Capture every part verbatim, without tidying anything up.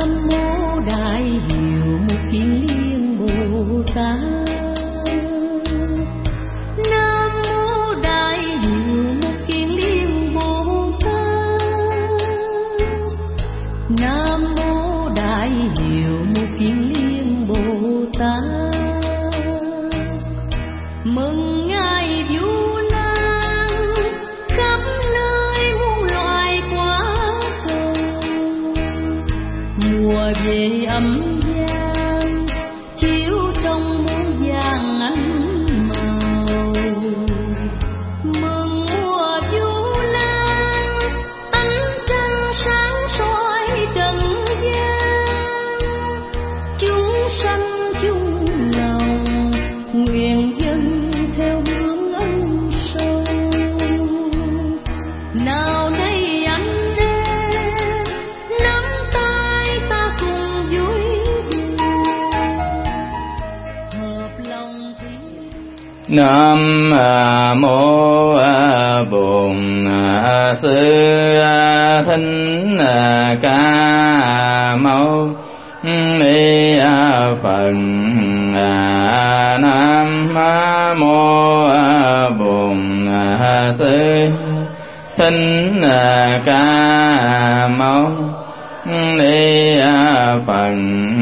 Nam mô Đại Hiệu Một Kiền Liên Bồ Tát. Nam mô Đại Hiệu Một Kiền Liên Bồ Tát. Nam mô Đại Hiệu Một Kiền Liên Bồ Tát. Mừng ngài Vu Lan khắp nơi muôn loài quá cầu. Mùa về ấm giang chiếu trong muôn vàng ánh màu. Mừng mùa Vu Lan ánh trăng sáng soi trần gian. Chúng sanh chung lòng nguyện dân theo hướng ân sâu. Nào đây anh đến nắm tay ta cùng vui buồn, hợp lòng thiên. Nam mô Bổn Sư Thích Ca Mâu Ni Phật. Nam mô Bổn Sư Thích Ca Mâu Ni Phật.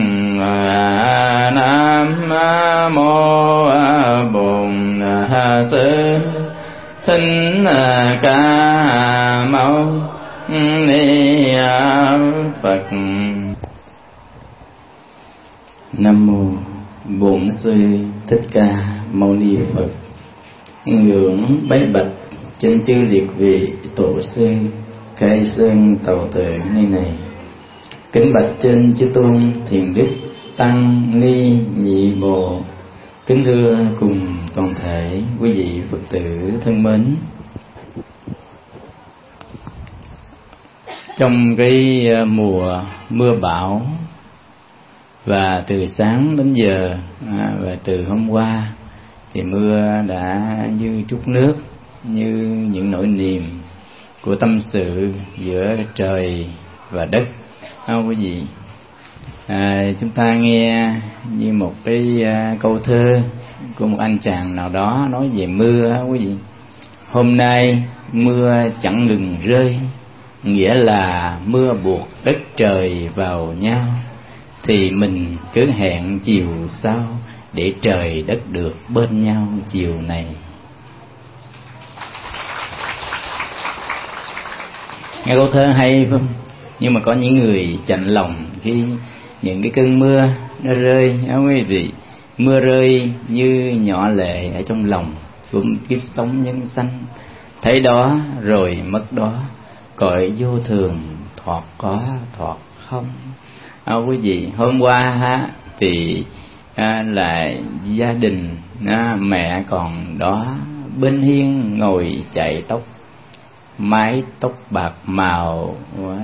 Nam mô Bổn Sư Thích Ca Mâu Ni Phật. Nam mô Bổn Sư Thích Ca Mâu Ni Phật. Ngưỡng bái bạch trên chư liệt vị tổ sư Khai Sơn Tàu Tự nơi này. Kính bạch trên chư tôn Thiền Đức Tăng Ni Nhị Bộ. Kính thưa cùng toàn thể quý vị Phật tử thân mến. Trong cái mùa mưa bão và từ sáng đến giờ à, và từ hôm qua thì mưa đã như trút nước, như những nỗi niềm của tâm sự giữa trời và đất. Không quý vị, à, chúng ta nghe như một cái à, câu thơ của một anh chàng nào đó nói về mưa quý vị. Hôm nay mưa chẳng ngừng rơi, nghĩa là mưa buộc đất trời vào nhau, thì mình cứ hẹn chiều sau để trời đất được bên nhau chiều này. Nghe câu thơ hay không? Nhưng mà có những người chạnh lòng khi những cái cơn mưa nó rơi, không quý vị, mưa rơi như nhỏ lệ ở trong lòng của kiếp sống nhân sanh. Thấy đó rồi mất đó, cõi vô thường thoạt có thoạt không. À, quý vị, hôm qua ha thì à, là gia đình à, mẹ còn đó bên hiên ngồi chải tóc, mái tóc bạc màu,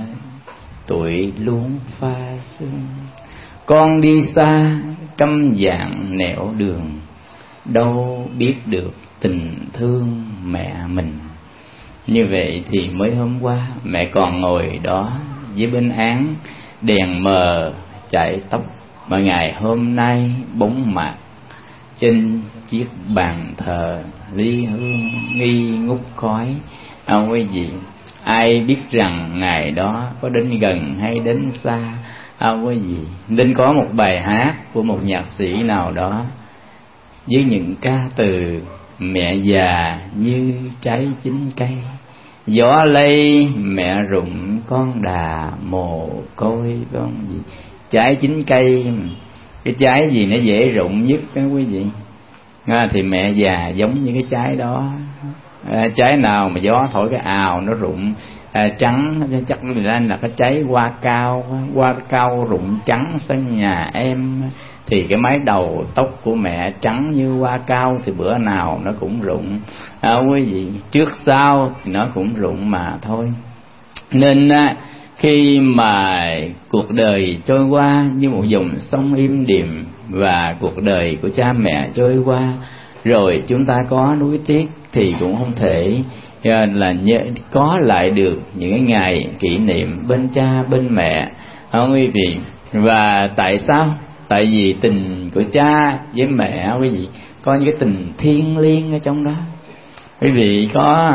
tuổi luống pha sương. Con đi xa trăm vạn nẻo đường, đâu biết được tình thương mẹ mình. Như vậy thì mới hôm qua mẹ còn ngồi đó với bên án đèn mờ chải tóc, mà ngày hôm nay bóng mạc trên chiếc bàn thờ ly hương nghi ngút khói. À, quý vị, ai biết rằng ngày đó có đến gần hay đến xa? À, quý vị, nên có một bài hát của một nhạc sĩ nào đó với những ca từ: mẹ già như trái chín cây, gió lây mẹ rụng con đà mồ côi. Con gì trái chín cây, cái trái gì nó dễ rụng nhất đó quý vị? À, thì mẹ già giống như cái trái đó. À, trái nào mà gió thổi cái ào nó rụng à, trắng, chắc là là cái trái hoa cao. Hoa cao rụng trắng sân nhà em, thì cái mái đầu tóc của mẹ trắng như hoa cao thì bữa nào nó cũng rụng. À, quý vị, trước sau thì nó cũng rụng mà thôi. Nên khi mà cuộc đời trôi qua như một dòng sông im đềm, và cuộc đời của cha mẹ trôi qua rồi chúng ta có nuối tiếc, thì cũng không thể là nhớ, có lại được những cái ngày kỷ niệm bên cha bên mẹ. không quý vị? Và tại sao? Tại vì tình của cha với mẹ quý vị có những cái tình thiêng liêng ở trong đó. Quý vị có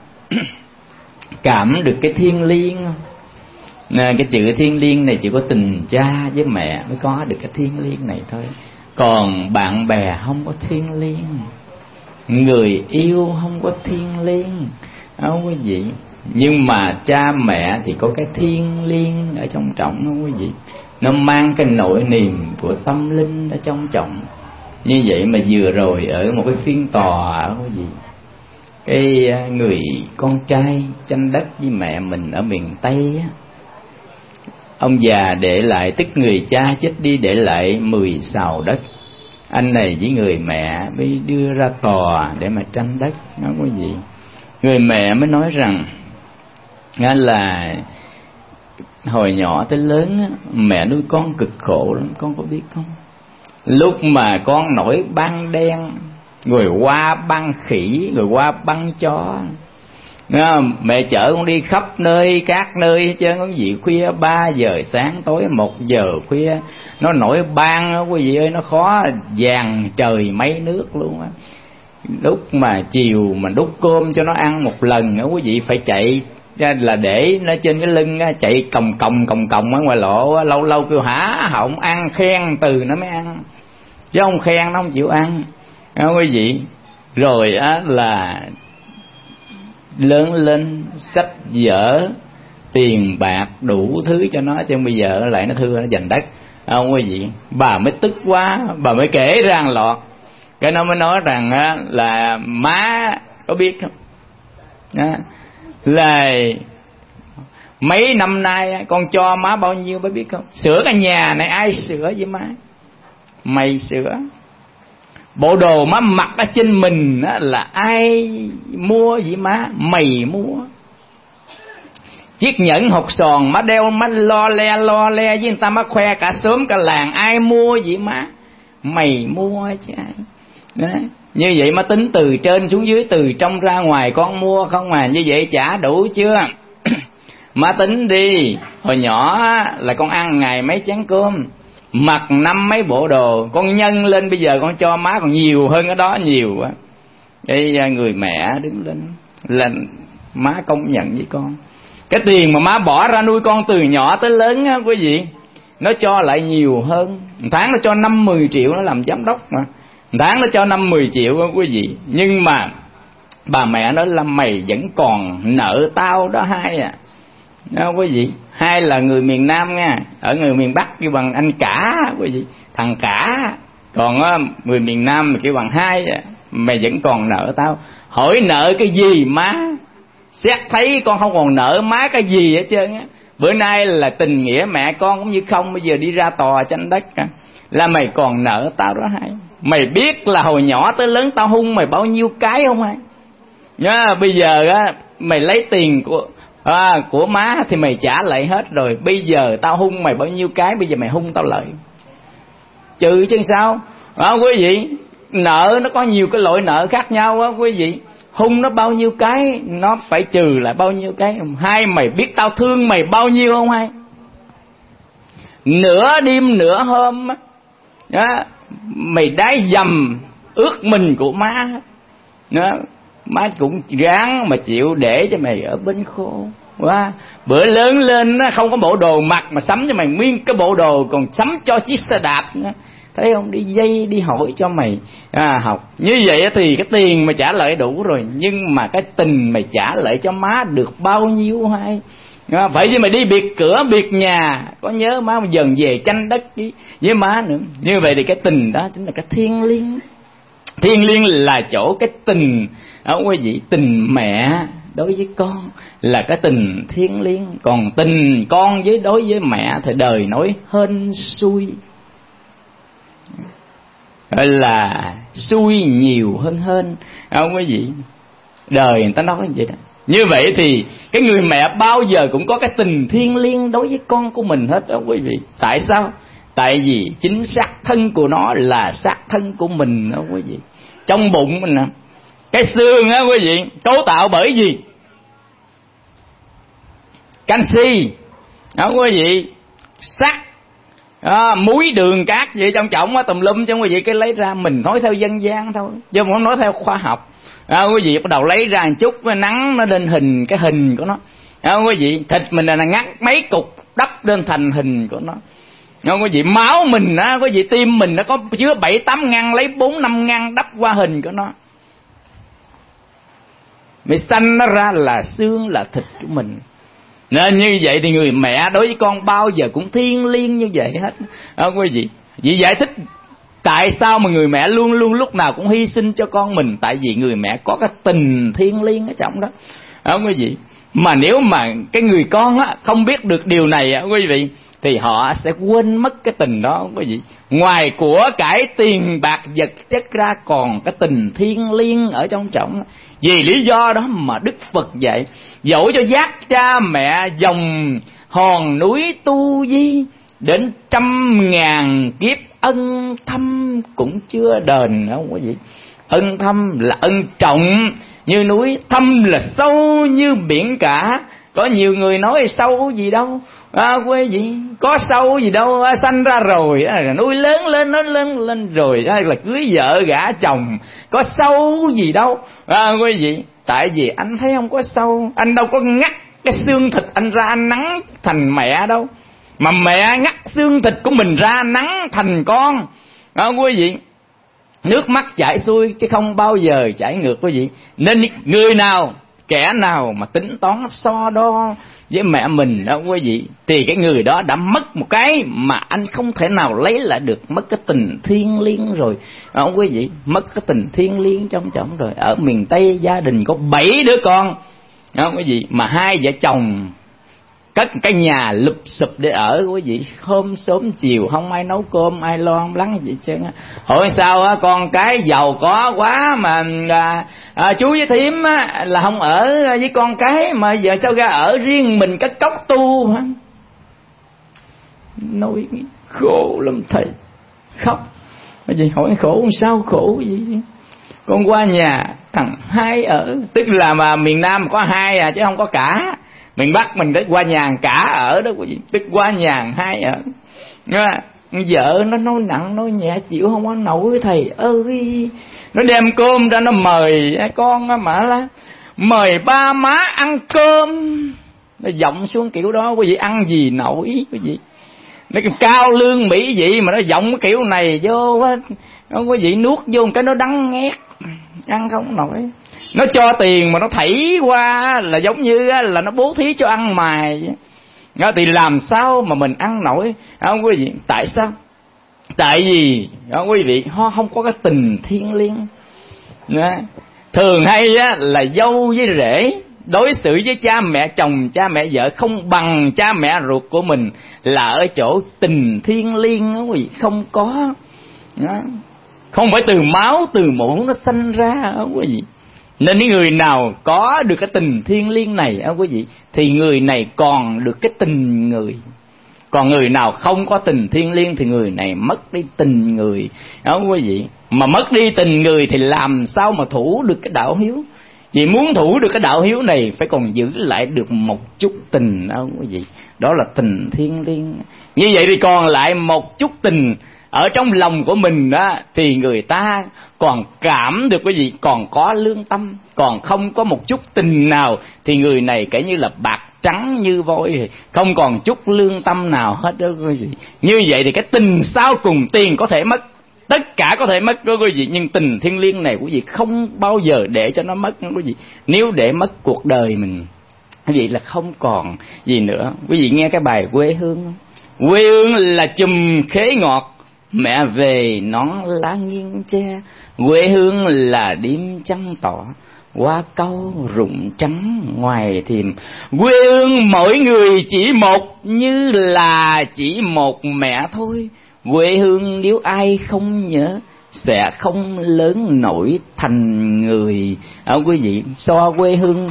cảm được cái thiêng liêng không? Nè, cái chữ thiêng liêng này chỉ có tình cha với mẹ mới có được cái thiêng liêng này thôi. Còn bạn bè không có thiêng liêng, người yêu không có thiêng liêng, không quý vị. Nhưng mà cha mẹ thì có cái thiêng liêng ở trong trọng, không quý vị. Nó mang cái nỗi niềm của tâm linh ở trong trọng. Như vậy mà vừa rồi ở một cái phiên tòa, quý vị, cái người con trai tranh đất với mẹ mình ở miền Tây á, ông già để lại, tức người cha chết đi để lại mười sào đất. Anh này với người mẹ mới đưa ra tòa để mà tranh đất, đó quý vị. Người mẹ mới nói rằng là hồi nhỏ tới lớn mẹ nuôi con cực khổ lắm, con có biết không? Lúc mà con nổi ban đen, người qua băng khỉ, người qua băng chó, mẹ chở con đi khắp nơi các nơi hết trơn, có gì khuya ba giờ sáng tối một giờ khuya nó nổi ban, quý vị ơi, nó khó vàng trời mấy nước luôn á. Lúc mà chiều mà đút cơm cho nó ăn một lần nữa, quý vị phải chạy ra là để nó trên cái lưng á, chạy còng còng còng còng ở ngoài lộ, lâu lâu kêu hả họng ăn, khen từ nó mới ăn, chứ không khen nó không chịu ăn, đó quý vị. Rồi á là lớn lên sách vở tiền bạc đủ thứ cho nó, chứ bây giờ lại nó thưa nó giành đất, không quý vị. Bà mới tức quá, bà mới kể rang lọt, cái nó mới nói rằng á, là má có biết không, đó, là mấy năm nay con cho má bao nhiêu mới biết không? Sửa cái nhà này ai sửa với má? Mày sửa. Bộ đồ má mặc ở trên mình á, là ai mua vậy má? Mày mua. Chiếc nhẫn hột sòn má đeo má lo le lo le với người ta má khoe cả xóm cả làng, ai mua vậy má? Mày mua chứ ai. Đó. Như vậy má tính từ trên xuống dưới, từ trong ra ngoài con mua không à, như vậy trả đủ chưa? Má tính đi, hồi nhỏ là con ăn ngày mấy chén cơm, mặc năm mấy bộ đồ, con nhân lên bây giờ con cho má còn nhiều hơn cái đó nhiều quá. Cái người mẹ đứng lên là má công nhận với con, cái tiền mà má bỏ ra nuôi con từ nhỏ tới lớn á quý vị, nó cho lại nhiều hơn. Một tháng nó cho năm mười triệu, nó làm giám đốc mà, một tháng nó cho năm mười triệu đó quý vị. Nhưng mà bà mẹ nói là mày vẫn còn nợ tao đó hai à, đó quý vị. Hai là người miền Nam nha, ở người miền Bắc kêu bằng anh cả quý vị, thằng cả. Còn á, người miền Nam kêu bằng hai à, mày vẫn còn nợ tao. Hỏi nợ cái gì má? Xét thấy con không còn nợ má cái gì hết trơn á. Bữa nay là tình nghĩa mẹ con cũng như không, bây giờ đi ra tòa tranh đất à, là mày còn nợ tao đó hai. Mày biết là hồi nhỏ tới lớn tao hung mày bao nhiêu cái không hai? Nhá, bây giờ á mày lấy tiền của à, của má thì mày trả lại hết rồi. Bây giờ tao hung mày bao nhiêu cái, bây giờ mày hung tao lại trừ chứ sao đó quý vị. Nợ nó có nhiều cái loại nợ khác nhau á quý vị. Hung nó bao nhiêu cái, nó phải trừ lại bao nhiêu cái. Hai, mày biết tao thương mày bao nhiêu không hai? Nửa đêm nửa hôm đó, mày đái dầm ướt mình của má đó, má cũng ráng mà chịu để cho mày ở bên khô quá. Bữa lớn lên nó không có bộ đồ mặc mà sắm cho mày nguyên cái bộ đồ, còn sắm cho chiếc xe đạp nữa. Thấy không, đi dây đi hỏi cho mày à, học. Như vậy thì cái tiền mà trả lại đủ rồi, nhưng mà cái tình mày trả lại cho má được bao nhiêu hay? À, phải chứ mày đi biệt cửa biệt nhà, có nhớ má mà dần về tranh đất với, với má nữa. Như vậy thì cái tình đó chính là cái thiêng liêng. Thiêng liêng là chỗ cái tình đó quý vị. Tình mẹ đối với con là cái tình thiêng liêng, còn tình con với đối với mẹ thì đời nói hên xui, gọi là xui nhiều hơn hên, không quý vị. Đời người ta nói vậy đó. Như vậy thì cái người mẹ bao giờ cũng có cái tình thiêng liêng đối với con của mình hết đó quý vị. Tại sao? Tại vì chính xác thân của nó là xác thân của mình đó quý vị. Trong bụng mình nè, cái xương á quý vị, cấu tạo bởi gì? Canxi đó quý vị. sắt, à, muối đường cát vậy trong trọng á, tùm lum trong quý vị, cái lấy ra mình nói theo dân gian thôi chứ không nói theo khoa học. À, quý vị bắt đầu lấy ra một chút, nắng nó lên hình cái hình của nó. À, quý vị thịt mình là ngắt mấy cục đắp lên thành hình của nó. À, quý vị máu mình á, quý vị tim mình nó có chứa bảy tám ngăn, lấy bốn năm ngăn đắp qua hình của nó. Mình sanh nó ra là xương là thịt của mình. Nên như vậy thì người mẹ đối với con bao giờ cũng thiêng liêng như vậy hết. À, quý vị, vị giải thích tại sao mà người mẹ luôn luôn lúc nào cũng hy sinh cho con mình. Tại vì người mẹ có cái tình thiêng liêng ở trong đó. À, quý vị, mà nếu mà cái người con á không biết được điều này á, quý vị, thì họ sẽ quên mất cái tình đó, quý vị. Ngoài của cải tiền bạc vật chất ra còn cái tình thiêng liêng ở trong trọng. Vì lý do đó mà Đức Phật dạy, dẫu cho giác cha mẹ dòng hòn núi tu di, đến trăm ngàn kiếp ân thâm cũng chưa đền, không quý vị. Ân thâm là ân trọng như núi, thâm là sâu như biển cả. Có nhiều người nói sâu gì đâu, à, quý vị, có sâu gì đâu, à, sanh ra rồi à, nuôi lớn lên nó lớn lên rồi à, là cưới vợ gả chồng, có sâu gì đâu, à, quý vị. Tại vì anh thấy không có sâu, anh đâu có ngắt cái xương thịt anh ra anh nắng thành mẹ đâu, mà mẹ ngắt xương thịt của mình ra nắng thành con, à, quý vị. Nước mắt chảy xuôi chứ không bao giờ chảy ngược, quý vị. Nên người nào, kẻ nào mà tính toán so đo với mẹ mình đó quý vị, thì cái người đó đã mất một cái mà anh không thể nào lấy lại được, mất cái tình thiêng liêng rồi, đó quý vị, mất cái tình thiêng liêng trong chồng rồi. Ở miền Tây gia đình có bảy đứa con, đó quý vị, mà hai vợ chồng cất cái nhà lụp xụp để ở, quý vị. Hôm sớm chiều không ai nấu cơm, ai lo không lắng gì chứ. Hỏi sao á, con cái giàu có quá mà à, à, chú với thím á, là không ở với con cái, mà giờ sao ra ở riêng mình cái cốc tu hả? Nói khổ lắm thầy, khóc. Cái gì hỏi khổ sao, khổ gì? Con qua nhà thằng hai ở, tức là mà miền Nam có hai à chứ không có cả. Miền Bắc mình tới qua nhà cả ở đó quý vị, tức qua nhà hai ở. Vợ nó nói nặng nói nhẹ chịu không có nổi thầy ơi. Nó đem cơm ra nó mời con mà là mời ba má ăn cơm, nó giọng xuống kiểu đó quý vị, ăn gì nổi quý vị. Nó cao lương mỹ vị mà nó giọng cái kiểu này vô á, quý vị nuốt vô một cái nó đắng nghét, ăn không nổi. Nó cho tiền mà nó thảy qua là giống như là nó bố thí cho ăn mài vậy. Thì làm sao mà mình ăn nổi, không quý vị? Tại sao? Tại vì đó, quý vị, họ không có cái tình thiêng liêng. Thường hay á, là dâu với rể đối xử với cha mẹ chồng, cha mẹ vợ không bằng cha mẹ ruột của mình, là ở chỗ tình thiêng liêng đó, quý vị, không có đó. Không phải từ máu từ mủ nó sanh ra đó, quý vị. Nên những người nào có được cái tình thiêng liêng này đó, quý vị, thì người này còn được cái tình người. Còn người nào không có tình thiêng liêng thì người này mất đi tình người đó, quý vị. Mà mất đi tình người thì làm sao mà thủ được cái đạo hiếu? Vì muốn thủ được cái đạo hiếu này phải còn giữ lại được một chút tình đó, quý vị. Đó là tình thiêng liêng. Như vậy thì còn lại một chút tình ở trong lòng của mình đó, thì người ta còn cảm được cái gì, còn có lương tâm. Còn không có một chút tình nào thì người này kể như là bạc trắng như vôi, không còn chút lương tâm nào hết đó quý vị. Như vậy thì cái tình sau cùng, tiền có thể mất, tất cả có thể mất đó quý vị, nhưng tình thiêng liêng này quý vị không bao giờ để cho nó mất quý vị. Nếu để mất cuộc đời mình, quý vị là không còn gì nữa. Quý vị nghe cái bài Quê Hương không? Quê hương là chùm khế ngọt, mẹ về nón lá nghiêng tre. Quê hương là đêm trăng tỏ, qua câu rụng trắng ngoài thềm. Quê hương mỗi người chỉ một, như là chỉ một mẹ thôi. Quê hương nếu ai không nhớ, sẽ không lớn nổi thành người. À, quý vị, so quê hương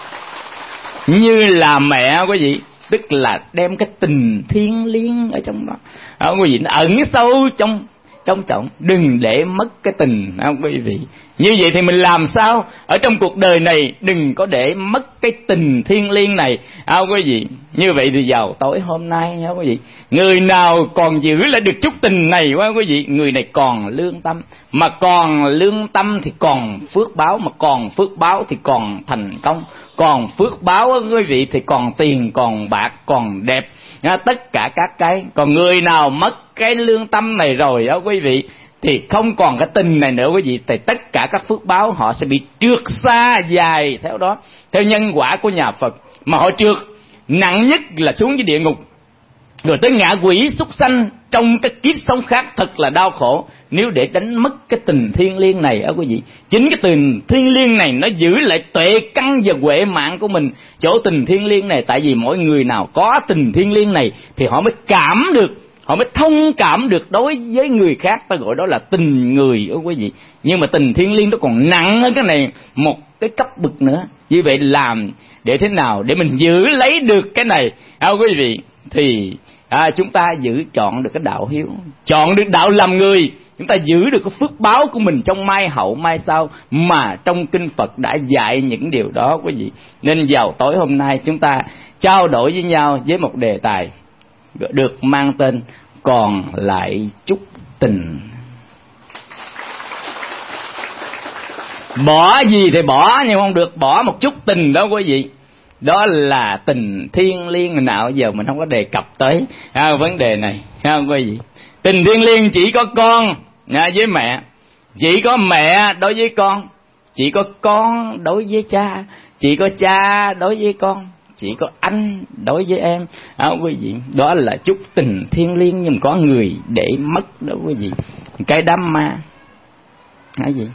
như là mẹ quý vị, tức là đem cái tình thiêng liêng ở trong đó. À, quý vị, nó ẩn sâu trong trân trọng, đừng để mất cái tình, không quý vị. Như vậy thì mình làm sao ở trong cuộc đời này đừng có để mất cái tình thiêng liêng này, không quý vị. Như vậy thì vào tối hôm nay, không quý vị, người nào còn giữ lại được chút tình này quá quý vị, người này còn lương tâm, mà còn lương tâm thì còn phước báo, mà còn phước báo thì còn thành công, còn phước báo quý vị thì còn tiền, còn bạc, còn đẹp, tất cả các cái. Còn người nào mất cái lương tâm này rồi đó quý vị, thì không còn cái tình này nữa quý vị, thì tất cả các phước báo họ sẽ bị trượt xa dài theo đó, theo nhân quả của nhà Phật. Mà họ trượt nặng nhất là xuống dưới địa ngục, rồi tới ngạ quỷ súc sanh trong cái kiếp sống khác, thật là đau khổ. Nếu để đánh mất cái tình thiêng liêng này á quý vị, chính cái tình thiêng liêng này nó giữ lại tuệ căn và huệ mạng của mình. Chỗ tình thiêng liêng này, tại vì mỗi người nào có tình thiêng liêng này thì họ mới cảm được, họ mới thông cảm được đối với người khác, ta gọi đó là tình người đó quý vị. Nhưng mà tình thiêng liêng nó còn nặng hơn cái này một cái cấp bậc nữa. Như vậy làm để thế nào để mình giữ lấy được cái này à, quý vị, thì à, chúng ta giữ chọn được cái đạo hiếu, chọn được đạo làm người, chúng ta giữ được cái phước báo của mình trong mai hậu mai sau, mà trong kinh Phật đã dạy những điều đó quý vị. Nên vào tối hôm nay chúng ta trao đổi với nhau với một đề tài được mang tên còn lại chút tình. Bỏ gì thì bỏ, nhưng không được bỏ một chút tình đó quý vị. Đó là tình thiêng liêng nào giờ mình không có đề cập tới à, vấn đề này à, quý vị. Tình thiêng liêng chỉ có con à, với mẹ, chỉ có mẹ đối với con, chỉ có con đối với cha, chỉ có cha đối với con, chỉ có anh đối với em à, quý vị. Đó là chút tình thiêng liêng, nhưng có người để mất đó quý vị. Cái đám ma cái gì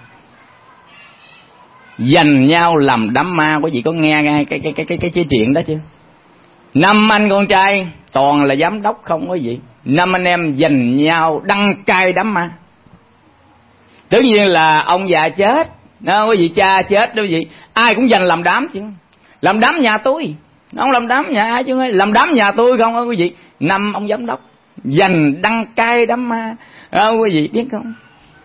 dành nhau làm đám ma, quý vị có nghe cái cái cái cái cái, cái, cái chuyện đó chưa? Năm anh con trai toàn là giám đốc không quý vị, năm anh em dành nhau đăng cai đám ma. Tất nhiên là ông già chết đó quý vị, cha chết đó quý vị, ai cũng dành làm đám chứ. Làm đám nhà tôi, không làm đám nhà ai chứ, làm đám nhà tôi không đó quý vị. Năm ông giám đốc dành đăng cai đám ma đó quý vị biết không?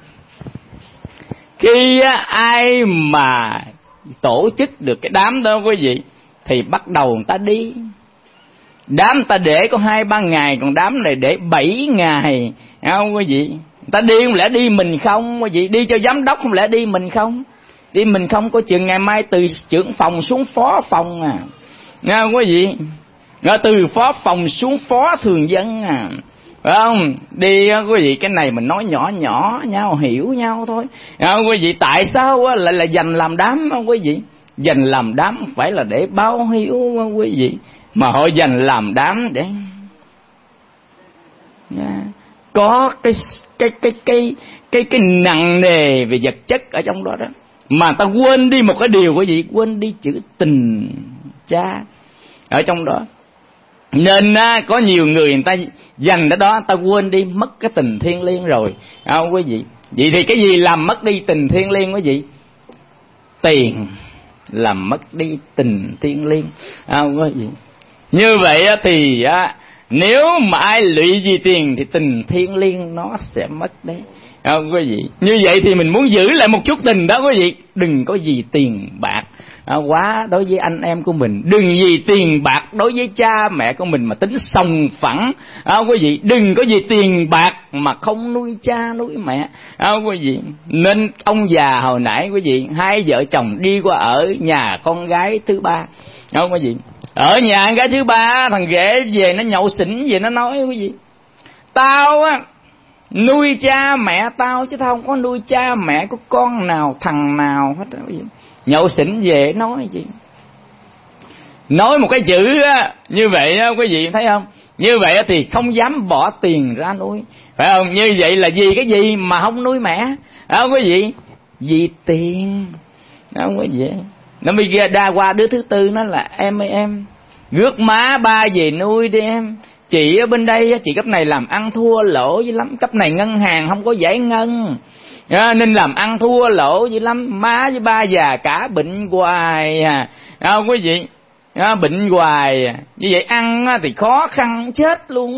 Khi ai mà tổ chức được cái đám đó quý vị, thì bắt đầu người ta đi. Đám người ta để có hai ba ngày, còn đám này để bảy ngày không quý vị. Người ta đi không lẽ đi mình không quý vị, đi cho giám đốc không lẽ đi mình không. Đi mình không có chừng ngày mai từ trưởng phòng xuống phó phòng à, nghe quý vị. Rồi từ phó phòng xuống phó thường dân à, phải không? Đi quý vị, cái này mình nói nhỏ nhỏ nhau hiểu nhau thôi à, quý vị. Tại sao lại là dành làm đám không quý vị? Dành làm đám không phải là để báo hiếu quý vị, mà họ dành làm đám để yeah. có cái cái cái cái cái cái nặng nề về vật chất ở trong đó đó, mà ta quên đi một cái điều quý vị, quên đi chữ tình cha ở trong đó. Nên á, có nhiều người người ta dành cái đó, người ta quên đi mất cái tình thiêng liêng rồi à, quý vị. Vậy thì cái gì làm mất đi tình thiêng liêng quý vị? Tiền làm mất đi tình thiêng liêng à, quý vị. Như vậy á, thì á, nếu mà ai lụy vì tiền thì tình thiêng liêng nó sẽ mất đấy à, quý vị. Như vậy thì mình muốn giữ lại một chút tình đó quý vị, đừng có gì tiền bạc à, quá đối với anh em của mình, đừng vì tiền bạc đối với cha mẹ của mình mà tính sòng phẳng à, quý vị. Đừng có vì tiền bạc mà không nuôi cha nuôi mẹ à, quý vị. Nên ông già hồi nãy quý vị, hai vợ chồng đi qua ở nhà con gái thứ ba à, quý vị. Ở nhà con gái thứ ba, thằng ghẻ về nó nhậu xỉn về nó nói quý vị, tao á nuôi cha mẹ tao chứ tao không có nuôi cha mẹ của con nào thằng nào hết đó quý vị. Nhậu xỉn về nói gì, nói một cái chữ á, như vậy á quý vị thấy không? Như vậy thì không dám bỏ tiền ra nuôi, phải không? Như vậy là vì cái gì mà không nuôi mẹ đó quý vị? Vì tiền đó quý vị. Nó mới ra qua đứa thứ tư, nó là em ơi em, rước má ba về nuôi đi em. Chị ở bên đây, chị cấp này làm ăn thua lỗ dữ lắm, cấp này ngân hàng không có giải ngân à, nên làm ăn thua lỗ dữ lắm. Má với ba già cả bệnh hoài à, à quý vị à, bệnh hoài à. Như vậy ăn thì khó khăn chết luôn á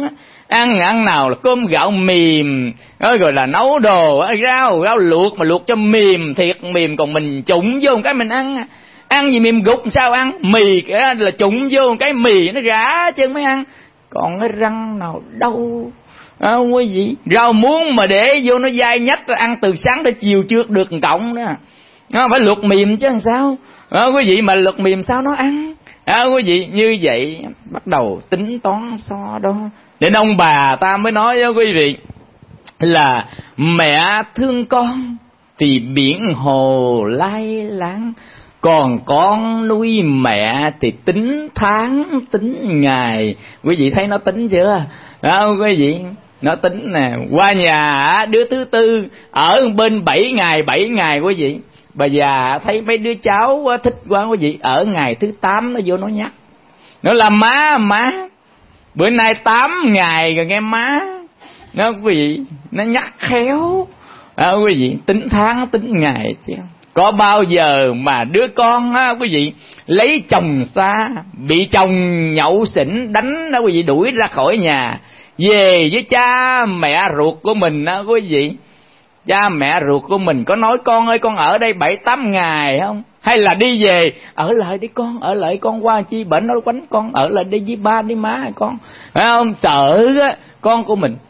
ăn ăn nào là cơm gạo mềm, rồi là nấu đồ rau rau luộc mà luộc cho mềm thiệt mềm, còn mình trụng vô một cái mình ăn ăn gì mềm gục sao ăn, mì cái là trụng vô một cái mì nó rã chứ mới ăn, còn cái răng nào đâu. À, quý vị, rau muống mà để vô nó dai nhách rồi ăn từ sáng tới chiều chưa được một cọng nữa, nó phải luộc mềm chứ làm sao. À, quý vị mà luộc mềm sao nó ăn. À, quý vị, như vậy bắt đầu tính toán so đó, nên ông bà ta mới nói với quý vị là mẹ thương con thì biển hồ lai láng, còn con nuôi mẹ thì tính tháng tính ngày. Quý vị thấy nó tính chưa? Đó, quý vị, nó tính nè, qua nhà đứa thứ tư ở bên bảy ngày bảy ngày quý vị. Bà già thấy mấy đứa cháu thích quá quý vị, ở ngày thứ tám nó vô nó nhắc, nó là má má bữa nay tám ngày rồi nghe má. Nó quý vị, nó nhắc khéo. À, quý vị, tính tháng tính ngày chứ. Có bao giờ mà đứa con á quý vị lấy chồng xa, bị chồng nhậu xỉn đánh đó quý vị, đuổi ra khỏi nhà, về với cha mẹ ruột của mình á quý vị, cha mẹ ruột của mình có nói con ơi con ở đây bảy tám ngày không? Hay là đi về, ở lại đi con, ở lại con qua chi bệnh nó quánh con, ở lại đi với ba đi má con, phải không? Sợ á con của mình.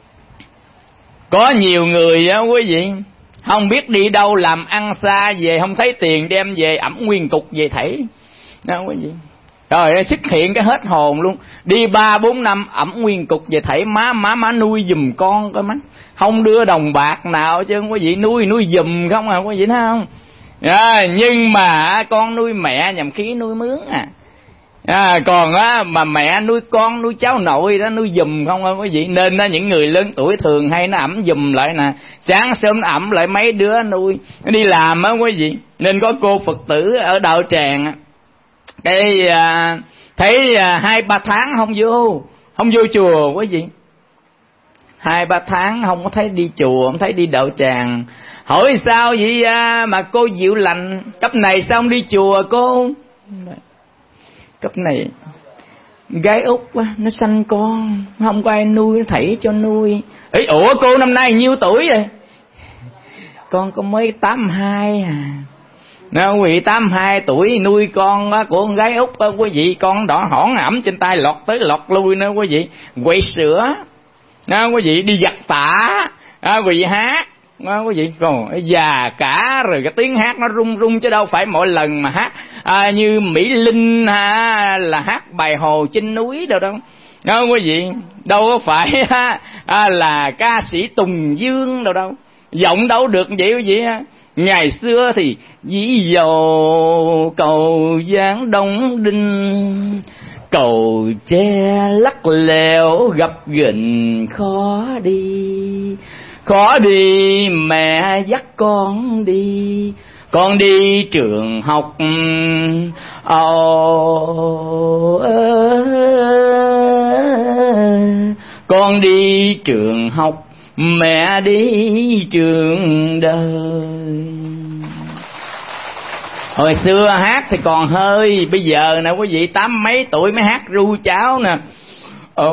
Có nhiều người á quý vị không biết đi đâu làm ăn xa về không thấy tiền đem về ẵm nguyên cục về thảy. Đó quý vị. Rồi xuất hiện cái hết hồn luôn. Đi ba bốn năm ẵm nguyên cục về thảy, má má má nuôi giùm con coi má. Không đưa đồng bạc nào chứ quý vị, nuôi nuôi giùm không à quý vị thấy không? À, nhưng mà con nuôi mẹ nhằm khí nuôi mướn à. À, còn á mà mẹ nuôi con nuôi cháu nội đó nuôi giùm không à quý vị. Nên đó, những người lớn tuổi thường hay nó ẵm giùm lại nè, sáng sớm nó ẵm lại mấy đứa nuôi, nó đi làm á quý vị. Nên có cô Phật tử ở đạo tràng cái à, thấy à, hai ba tháng không vô không vô chùa quý vị, hai ba tháng không có thấy đi chùa, không thấy đi đạo tràng. Hỏi sao vậy à, mà cô dịu lành cấp này sao không đi chùa cô? Cấp này gái út quá, nó sanh con không có ai nuôi, nó thảy cho nuôi. Ý, ủa cô năm nay nhiêu tuổi rồi? Con có mới tám hai à. Nó quý vị, tám hai tuổi nuôi con của con gái út đó, quý vị, con đỏ hỏn ẩm trên tay lọt tới lọt lui nữa quý vị, quậy sữa đó, quý vị đi giặt tả đó, quý vị hát đó, quý vị, còn già cả rồi cái tiếng hát nó rung rung chứ đâu phải mỗi lần mà hát à, như Mỹ Linh ha, là hát bài Hồ Trên Núi đâu đâu đó, quý vị, đâu có phải ha, à, là ca sĩ Tùng Dương đâu đâu, giọng đâu được vậy quý vị ha. Ngày xưa thì dĩ dầu cầu Giáng Đông Đinh, cầu tre lắc lẻo gặp ghềnh khó đi, khó đi mẹ dắt con đi, con đi trường học ồ con đi trường học, mẹ đi trường đời. Hồi xưa hát thì còn hơi, bây giờ nè quý vị, tám mấy tuổi mới hát ru cháo nè, ồ,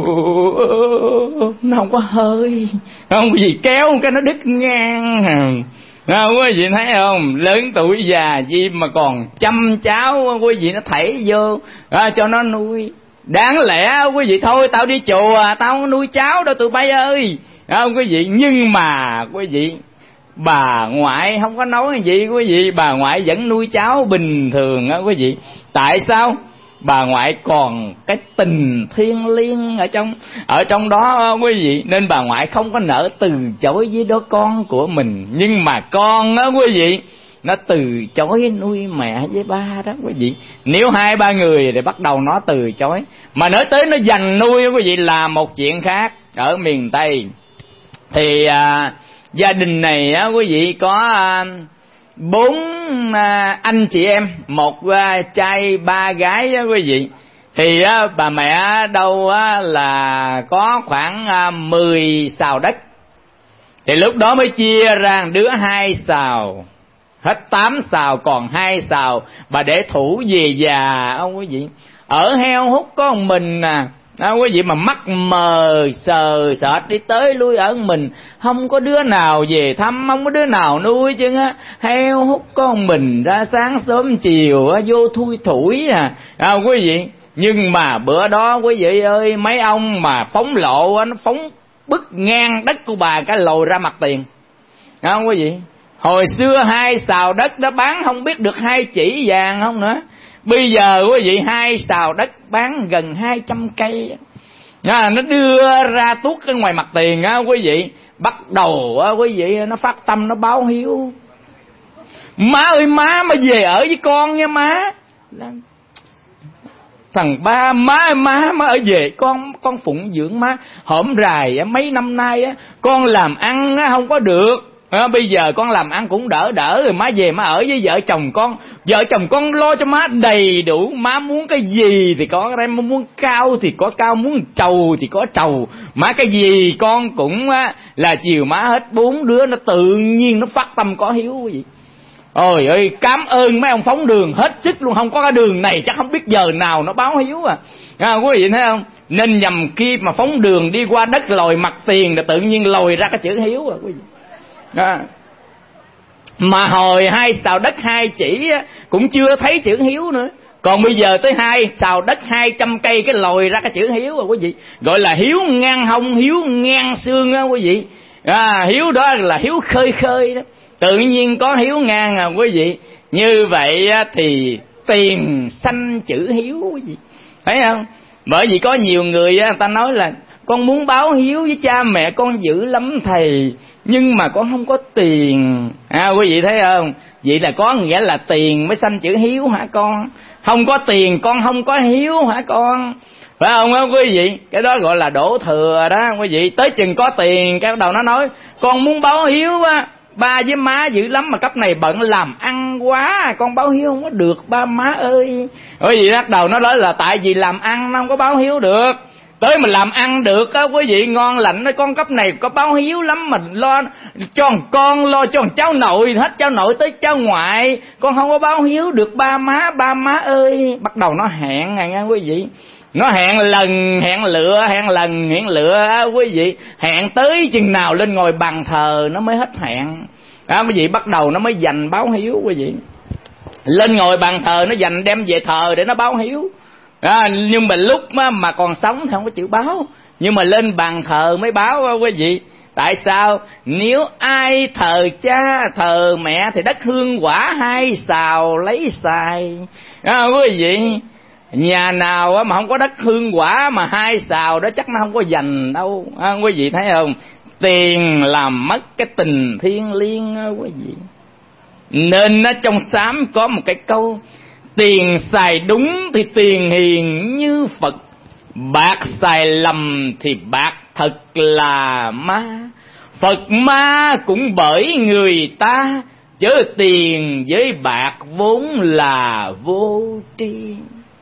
nó không có hơi, không quý vị, kéo cái nó đứt ngang. Không, quý vị thấy không, lớn tuổi già gì mà còn chăm cháu, quý vị, nó thảy vô à, cho nó nuôi. Đáng lẽ quý vị thôi tao đi chùa, tao không nuôi cháu đâu tụi bay ơi, không quý vị. Nhưng mà quý vị, bà ngoại không có nói gì quý vị, bà ngoại vẫn nuôi cháu bình thường á quý vị. Tại sao? Bà ngoại còn cái tình thiêng liêng ở trong ở trong đó quý vị, nên bà ngoại không có nỡ từ chối với đứa con của mình. Nhưng mà con á quý vị, nó từ chối nuôi mẹ với ba đó quý vị. Nếu hai ba người thì bắt đầu nó từ chối, mà nói tới nó dành nuôi quý vị là một chuyện khác. Ở miền Tây thì à, gia đình này á quý vị có à, bốn à, anh chị em, một à, trai ba gái á quý vị. Thì á, bà mẹ đâu á, là có khoảng à, mười sào đất. Thì lúc đó mới chia ra đứa hai sào, hết tám sào còn hai sào bà để thủ về già ông quý vị. Ở heo hút có một mình à, À, quý vị mà mắt mờ sờ sệt đi tới lui ở mình, không có đứa nào về thăm, không có đứa nào nuôi chứ á, heo hút con mình ra sáng sớm chiều á, vô thui thủi à. À quý vị, nhưng mà bữa đó quý vị ơi, mấy ông mà phóng lộ á, nó phóng bứt ngang đất của bà cái lồi ra mặt tiền. À quý vị, hồi xưa hai sào đất đó bán không biết được hai chỉ vàng không nữa. Bây giờ quý vị hai sào đất bán gần hai trăm cây. À, nó đưa ra tuốt cái ngoài mặt tiền á quý vị. Bắt đầu á quý vị, nó phát tâm nó báo hiếu. Má ơi má, mà về ở với con nha má. Thằng ba, má ơi má, má ở về con con phụng dưỡng má. Hổm rày mấy năm nay á, con làm ăn á không có được. À, bây giờ con làm ăn cũng đỡ đỡ rồi, má về má ở với vợ chồng con, vợ chồng con lo cho má đầy đủ. Má muốn cái gì thì có cái, muốn cao thì có cao, muốn trầu thì có trầu. Má cái gì con cũng á, là chiều má hết. Bốn đứa nó tự nhiên nó phát tâm có hiếu quý vị. Ôi ơi, cảm ơn mấy ông phóng đường hết sức luôn. Không có cái đường này chắc không biết giờ nào nó báo hiếu à, à quý vị thấy không? Nên nhầm khi mà phóng đường đi qua đất lồi mặt tiền là tự nhiên lồi ra cái chữ hiếu à quý vị. À. Mà hồi hai sào đất hai chỉ á, cũng chưa thấy chữ hiếu nữa. Còn bây giờ tới hai sào đất hai trăm cây cái lồi ra cái chữ hiếu rồi quý vị. Gọi là hiếu ngang hông, hiếu ngang xương á quý vị. À, hiếu đó là hiếu khơi khơi đó. Tự nhiên có hiếu ngang à quý vị. Như vậy á, thì tiền sanh chữ hiếu quý vị. Thấy không? Bởi vì có nhiều người á, người ta nói là con muốn báo hiếu với cha mẹ con dữ lắm thầy, nhưng mà con không có tiền. À quý vị thấy không? Vậy là có nghĩa là tiền mới sanh chữ hiếu hả con? Không có tiền con không có hiếu hả con? Phải không á quý vị? Cái đó gọi là đổ thừa đó quý vị. Tới chừng có tiền cái bắt đầu nó nói con muốn báo hiếu á, ba với má dữ lắm mà cấp này bận làm ăn quá, con báo hiếu không có được ba má ơi. Quý vị bắt đầu nó nói là tại vì làm ăn nó không có báo hiếu được. Tới mình làm ăn được á quý vị, ngon lành nói con cấp này có báo hiếu lắm, mà lo cho con, lo cho cháu nội, hết cháu nội tới cháu ngoại, con không có báo hiếu được ba má, ba má ơi. Bắt đầu nó hẹn à nha quý vị. Nó hẹn lần, hẹn lựa, hẹn lần, hẹn lựa á quý vị. Hẹn tới chừng nào lên ngồi bàn thờ nó mới hết hẹn. Á quý vị, bắt đầu nó mới dành báo hiếu quý vị. Lên ngồi bàn thờ nó dành đem về thờ để nó báo hiếu. À, nhưng mà lúc mà, mà còn sống thì không có chịu báo, nhưng mà lên bàn thờ mới báo quý vị. Tại sao? Nếu ai thờ cha thờ mẹ thì đất hương quả hai xào lấy xài. À, quý vị, nhà nào mà không có đất hương quả mà hai xào đó chắc nó không có dành đâu. À, quý vị thấy không? Tiền làm mất cái tình thiêng liêng đó, quý vị. Nên trong Sám có một cái câu: tiền xài đúng thì tiền hiền như Phật, bạc xài lầm thì bạc thật là ma. Phật ma cũng bởi người ta, chớ tiền với bạc vốn là vô tri.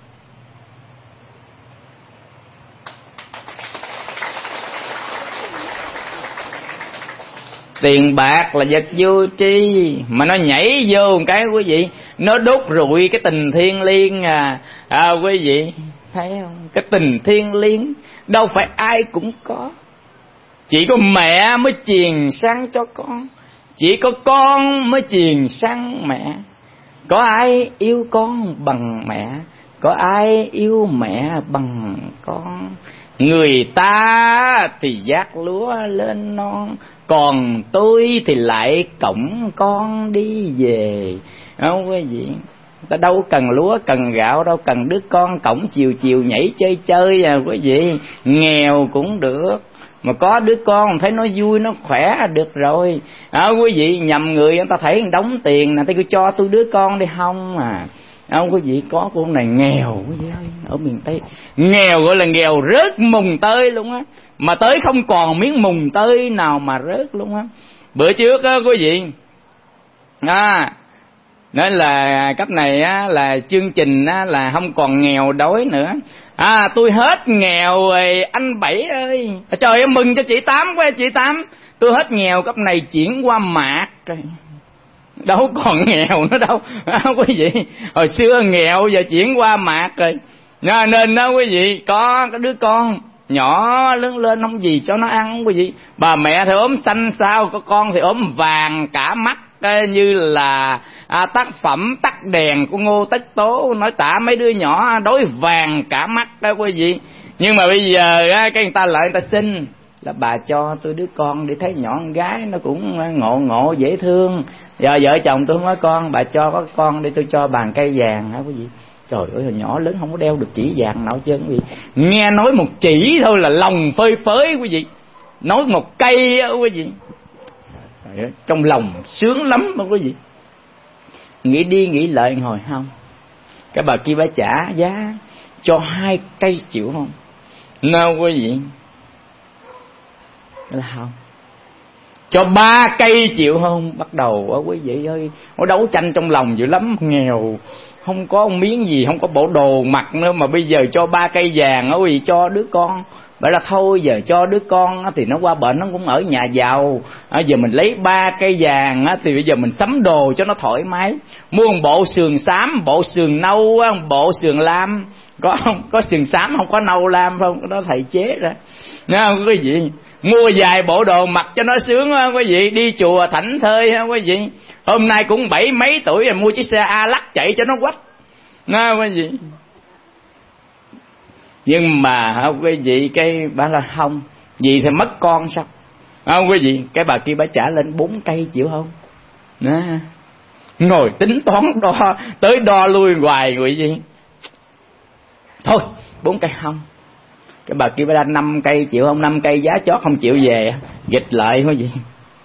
Tiền bạc là vật vô tri, mà nó nhảy vô một cái quý vị, nó đốt rụi cái tình thiêng liêng à. À quý vị thấy không? Cái tình thiêng liêng đâu phải ai cũng có. Chỉ có mẹ mới truyền sang cho con, chỉ có con mới truyền sang mẹ. Có ai yêu con bằng mẹ, có ai yêu mẹ bằng con. Người ta thì vác lúa lên non, còn tôi thì lại cõng con đi về. Không quý vị, ta đâu cần lúa cần gạo đâu, cần đứa con cõng chiều chiều nhảy chơi chơi à quý vị. Nghèo cũng được, mà có đứa con thấy nó vui nó khỏe được rồi. À, quý vị, nhầm người người ta thấy đóng tiền nè, ta cứ cho tôi đứa con đi không à. Không quý vị, có con này nghèo quý vị ơi, ở miền Tây nghèo gọi là nghèo rớt mùng tơi luôn á, mà tới không còn miếng mùng tơi nào mà rớt luôn á. Bữa trước á quý vị, à nói là cấp này á là chương trình á là không còn nghèo đói nữa. À tôi hết nghèo rồi anh Bảy ơi. Trời ơi mừng cho chị Tám quá chị Tám. Tôi hết nghèo cấp này chuyển qua mạt rồi. Đâu còn nghèo nữa đâu. À, quý vị, hồi xưa nghèo giờ chuyển qua mạt rồi. Nên đó quý vị, có cái đứa con nhỏ lớn lên không gì cho nó ăn quý vị. Bà mẹ thì ốm xanh xao, có con thì ốm vàng cả mắt, như là à, tác phẩm tắt đèn của Ngô Tất Tố, nói tả mấy đứa nhỏ đối vàng cả mắt đó quý vị. Nhưng mà bây giờ cái người ta lại người ta xin là bà cho tôi đứa con đi, thấy nhỏ con gái nó cũng ngộ ngộ dễ thương. Giờ vợ chồng tôi không có con, bà cho có con đi, tôi cho bàn cây vàng hả quý vị. Trời ơi, hồi nhỏ lớn không có đeo được chỉ vàng nào chứ quý vị. Nghe nói một chỉ thôi là lòng phơi phới quý vị. Nói một cây á quý vị, trong lòng sướng lắm đó quý vị. Nghĩ đi nghĩ lại hồi không, cái bà kia bà trả giá cho hai cây chịu không? Nào quý vị, là không. Cho ba cây chịu không? Bắt đầu á quý vị ơi, nó đấu tranh trong lòng dữ lắm. Nghèo, không có một miếng gì, không có bộ đồ mặc nữa, mà bây giờ cho ba cây vàng á quý vị, cho đứa con. Vậy là thôi giờ cho đứa con thì nó qua bệnh nó cũng ở nhà giàu. À, giờ mình lấy ba cây vàng á, thì bây giờ mình sắm đồ cho nó thoải mái. Mua một bộ sườn xám, bộ sườn nâu, một bộ sườn lam. Có không? Có sườn xám không có nâu lam không? Đó thầy chế ra. Nghe không quý vị? Mua vài bộ đồ mặc cho nó sướng không quý vị? Đi chùa thảnh thơi không quý vị? Hôm nay cũng bảy mấy tuổi rồi, mua chiếc xe A lắc chạy cho nó quách. Nghe không quý vị? Nhưng mà quý vị, cái bà là không, vì thì mất con sao? Không quý vị, cái bà kia bà trả lên bốn cây chịu không? Đó. Ngồi tính toán đo tới đo lui hoài quý vị. Thôi bốn cây không. Cái bà kia bà ra năm cây chịu không? Năm cây giá chót không chịu về, nghịch lại quý vị.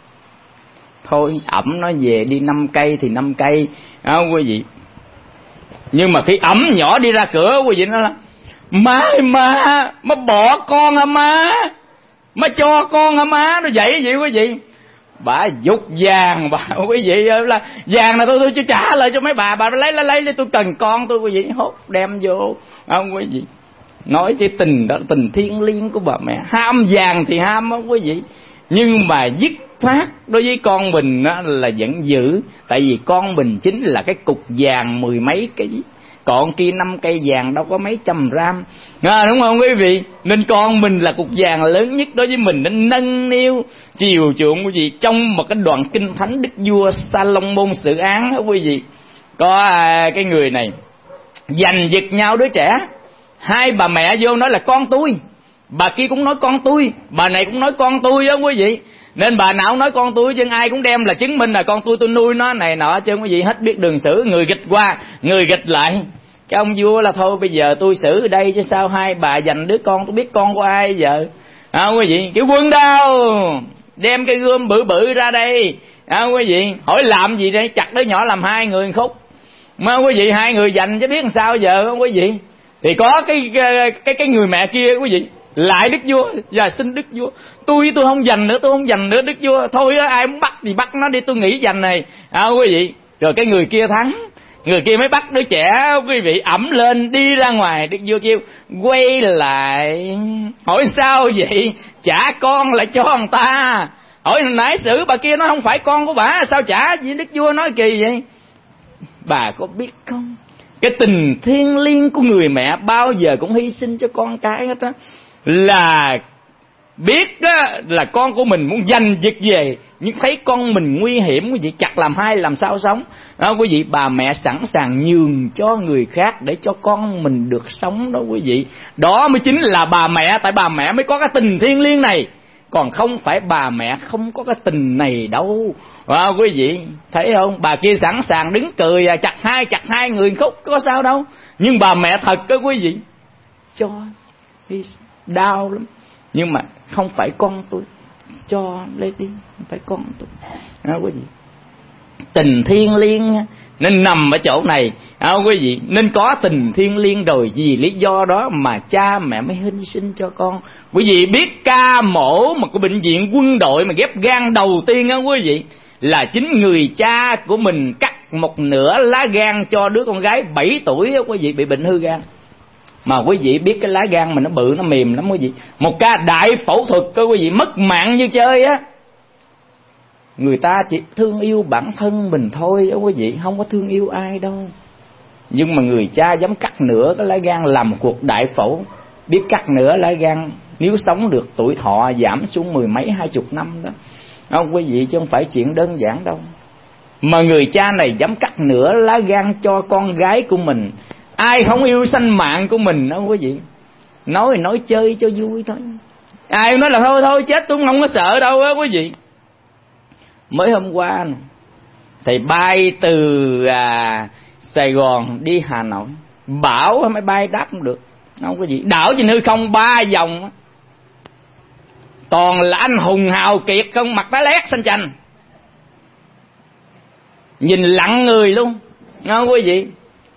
Thôi ẩm nó về đi, năm cây thì năm cây, không quý vị. Nhưng mà khi ẩm nhỏ đi ra cửa quý vị, nó là má ơi má, má bỏ con hả má, má cho con hả má, nó vậy vậy quý vị. Bà dục vàng, bà quý vị là vàng là tôi tôi cho trả lại cho mấy bà, bà lấy lấy lấy, lấy tôi cần con tôi quý vị, hốt đem vô, không quý vị. Nói cái tình đó, tình thiêng liêng của bà mẹ, ham vàng thì ham không quý vị, nhưng mà dứt phát đối với con mình đó là vẫn giữ. Tại vì con mình chính là cái cục vàng mười mấy cái, còn kia năm cây vàng đâu có mấy trăm gram, à, đúng không quý vị? Nên con mình là cục vàng lớn nhất đối với mình, nên nâng niu chiều chuộng quý vị. Trong một cái đoạn kinh thánh Đức vua Salomon xử án đó quý vị, có à, cái người này giành giật nhau đứa trẻ, hai bà mẹ vô nói là con tôi, bà kia cũng nói con tôi, bà này cũng nói con tôi đó quý vị. Nên bà nào cũng nói con tôi, chứ ai cũng đem là chứng minh là con tôi tôi nuôi nó này nọ, chứ quý vị hết biết đường xử, người nghịch qua người nghịch lại. Cái ông vua là thôi bây giờ tôi xử ở đây chứ sao hai bà giành đứa con, tôi biết con của ai giờ. À, quý vị, kiểu quân đâu đem cái gươm bự bự ra đây, à, quý vị hỏi làm gì đây, chặt đứa nhỏ làm hai người khúc mà quý vị, hai người giành chứ biết làm sao giờ không quý vị. Thì có cái cái cái, cái người mẹ kia quý vị lại đức vua và xin đức vua, tôi tôi không giành nữa, tôi không giành nữa đức vua, thôi ai muốn bắt thì bắt nó đi, tôi nghỉ giành này, à, quý vị. Rồi cái người kia thắng, người kia mới bắt đứa trẻ quý vị ẩm lên đi ra ngoài. Đức vua kêu quay lại hỏi sao vậy, trả con lại cho người ta. Hỏi nãy xử bà kia nó không phải con của bà, sao trả gì? Đức vua nói kỳ vậy. Bà có biết không, cái tình thiêng liêng của người mẹ bao giờ cũng hy sinh cho con cái hết á, là biết đó là con của mình muốn giành giật về, nhưng thấy con mình nguy hiểm quý vị, chặt làm hai làm sao sống đó quý vị. Bà mẹ sẵn sàng nhường cho người khác để cho con mình được sống đó quý vị. Đó mới chính là bà mẹ, tại bà mẹ mới có cái tình thiêng liêng này, còn không phải bà mẹ không có cái tình này đâu, à, quý vị thấy không? Bà kia sẵn sàng đứng cười chặt hai chặt hai người khúc có sao đâu, nhưng bà mẹ thật đó quý vị, cho đi đau lắm. Nhưng mà không phải con tôi, cho lấy đi, không phải con tôi, à, quý vị. Tình thiêng liêng nên nằm ở chỗ này, à, quý vị. Nên có tình thiêng liêng rồi, vì lý do đó mà cha mẹ mới hy sinh cho con. Quý vị biết ca mổ một cái bệnh viện quân đội mà ghép gan đầu tiên á quý vị, là chính người cha của mình cắt một nửa lá gan cho đứa con gái bảy tuổi á quý vị, bị bệnh hư gan. Mà quý vị biết cái lá gan mình nó bự, nó mềm lắm quý vị. Một ca đại phẫu thuật đó quý vị, mất mạng như chơi á. Người ta chỉ thương yêu bản thân mình thôi đó quý vị, không có thương yêu ai đâu. Nhưng mà người cha dám cắt nửa cái lá gan làm một cuộc đại phẫu, biết cắt nửa lá gan nếu sống được tuổi thọ giảm xuống mười mấy hai chục năm đó, không quý vị, chứ không phải chuyện đơn giản đâu. Mà người cha này dám cắt nửa lá gan cho con gái của mình. Ai không yêu sanh mạng của mình đâu quý vị. Nói nói chơi cho vui thôi. Ai nói là thôi thôi chết tôi không có sợ đâu á quý vị. Mới hôm qua nè, thầy bay từ à, Sài Gòn đi Hà Nội, bão máy bay đáp không được, không có gì, đảo trên hư không ba vòng, toàn là anh hùng hào kiệt không, mặt tá lét xanh chành, nhìn lặng người luôn, không quý vị,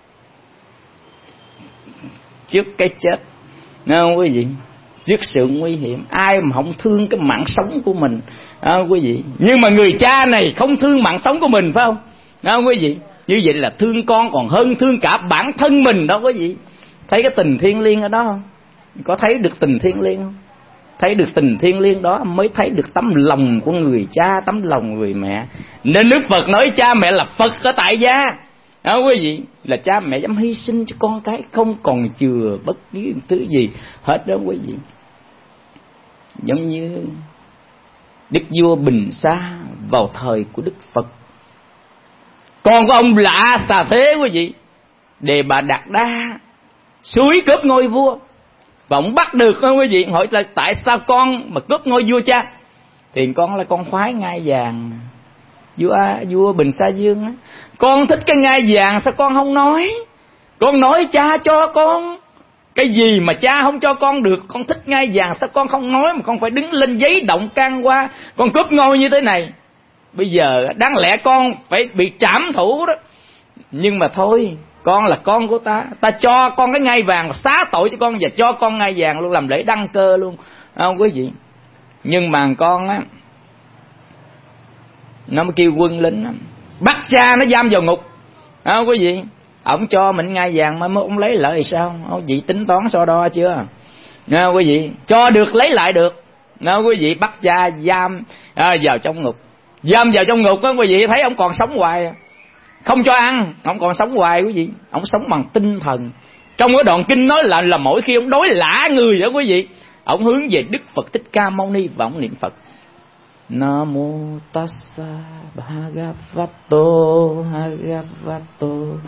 trước cái chết, không quý vị, trước sự nguy hiểm, ai mà không thương cái mạng sống của mình, không quý vị. Nhưng mà người cha này không thương mạng sống của mình, phải không? Không quý vị. Như vậy là thương con còn hơn thương cả bản thân mình đó quý vị. Thấy cái tình thiêng liêng ở đó không? Có thấy được tình thiêng liêng không? Thấy được tình thiêng liêng đó mới thấy được tấm lòng của người cha, tấm lòng người mẹ. Nên Đức Phật nói cha mẹ là Phật ở tại gia, đó quý vị, là cha mẹ dám hy sinh cho con cái, không còn chừa bất cứ thứ gì hết đó quý vị. Giống như Đức vua Bình Sa vào thời của Đức Phật, con của ông lạ xà thế quý vị, Đề Bà Đạt Đa suối cướp ngôi vua, và ông bắt được không quý vị. Hỏi là tại sao con mà cướp ngôi vua cha? Thì con là con khoái ngai vàng. Vua vua Bình Sa Dương á, con thích cái ngai vàng sao con không nói? Con nói cha cho con cái gì mà cha không cho con được? Con thích ngai vàng sao con không nói mà con phải đứng lên giấy động can qua con cướp ngôi như thế này? Bây giờ đáng lẽ con phải bị trảm thủ đó, nhưng mà thôi, con là con của ta, ta cho con cái ngai vàng, xá tội cho con và cho con ngai vàng luôn, làm lễ đăng cơ luôn, không quý vị. Nhưng mà con á, nó mới kêu quân lính á, bắt cha nó giam vào ngục, không quý vị. Ổng cho mình ngai vàng mà mới ông lấy lại thì sao? Không vị tính toán so đo chưa? Không quý vị, cho được lấy lại được, không quý vị. Bắt cha giam à, vào trong ngục, giam vào trong ngục đó quý vị, thấy ông còn sống hoài, không cho ăn, ông còn sống hoài quý vị. Ông sống bằng tinh thần. Trong cái đoạn kinh nói là là mỗi khi ông đối lã người đó quý vị, ông hướng về Đức Phật Thích Ca Mâu Ni và ông niệm Phật. Nam mô Tassa Bhagavato Bhagavato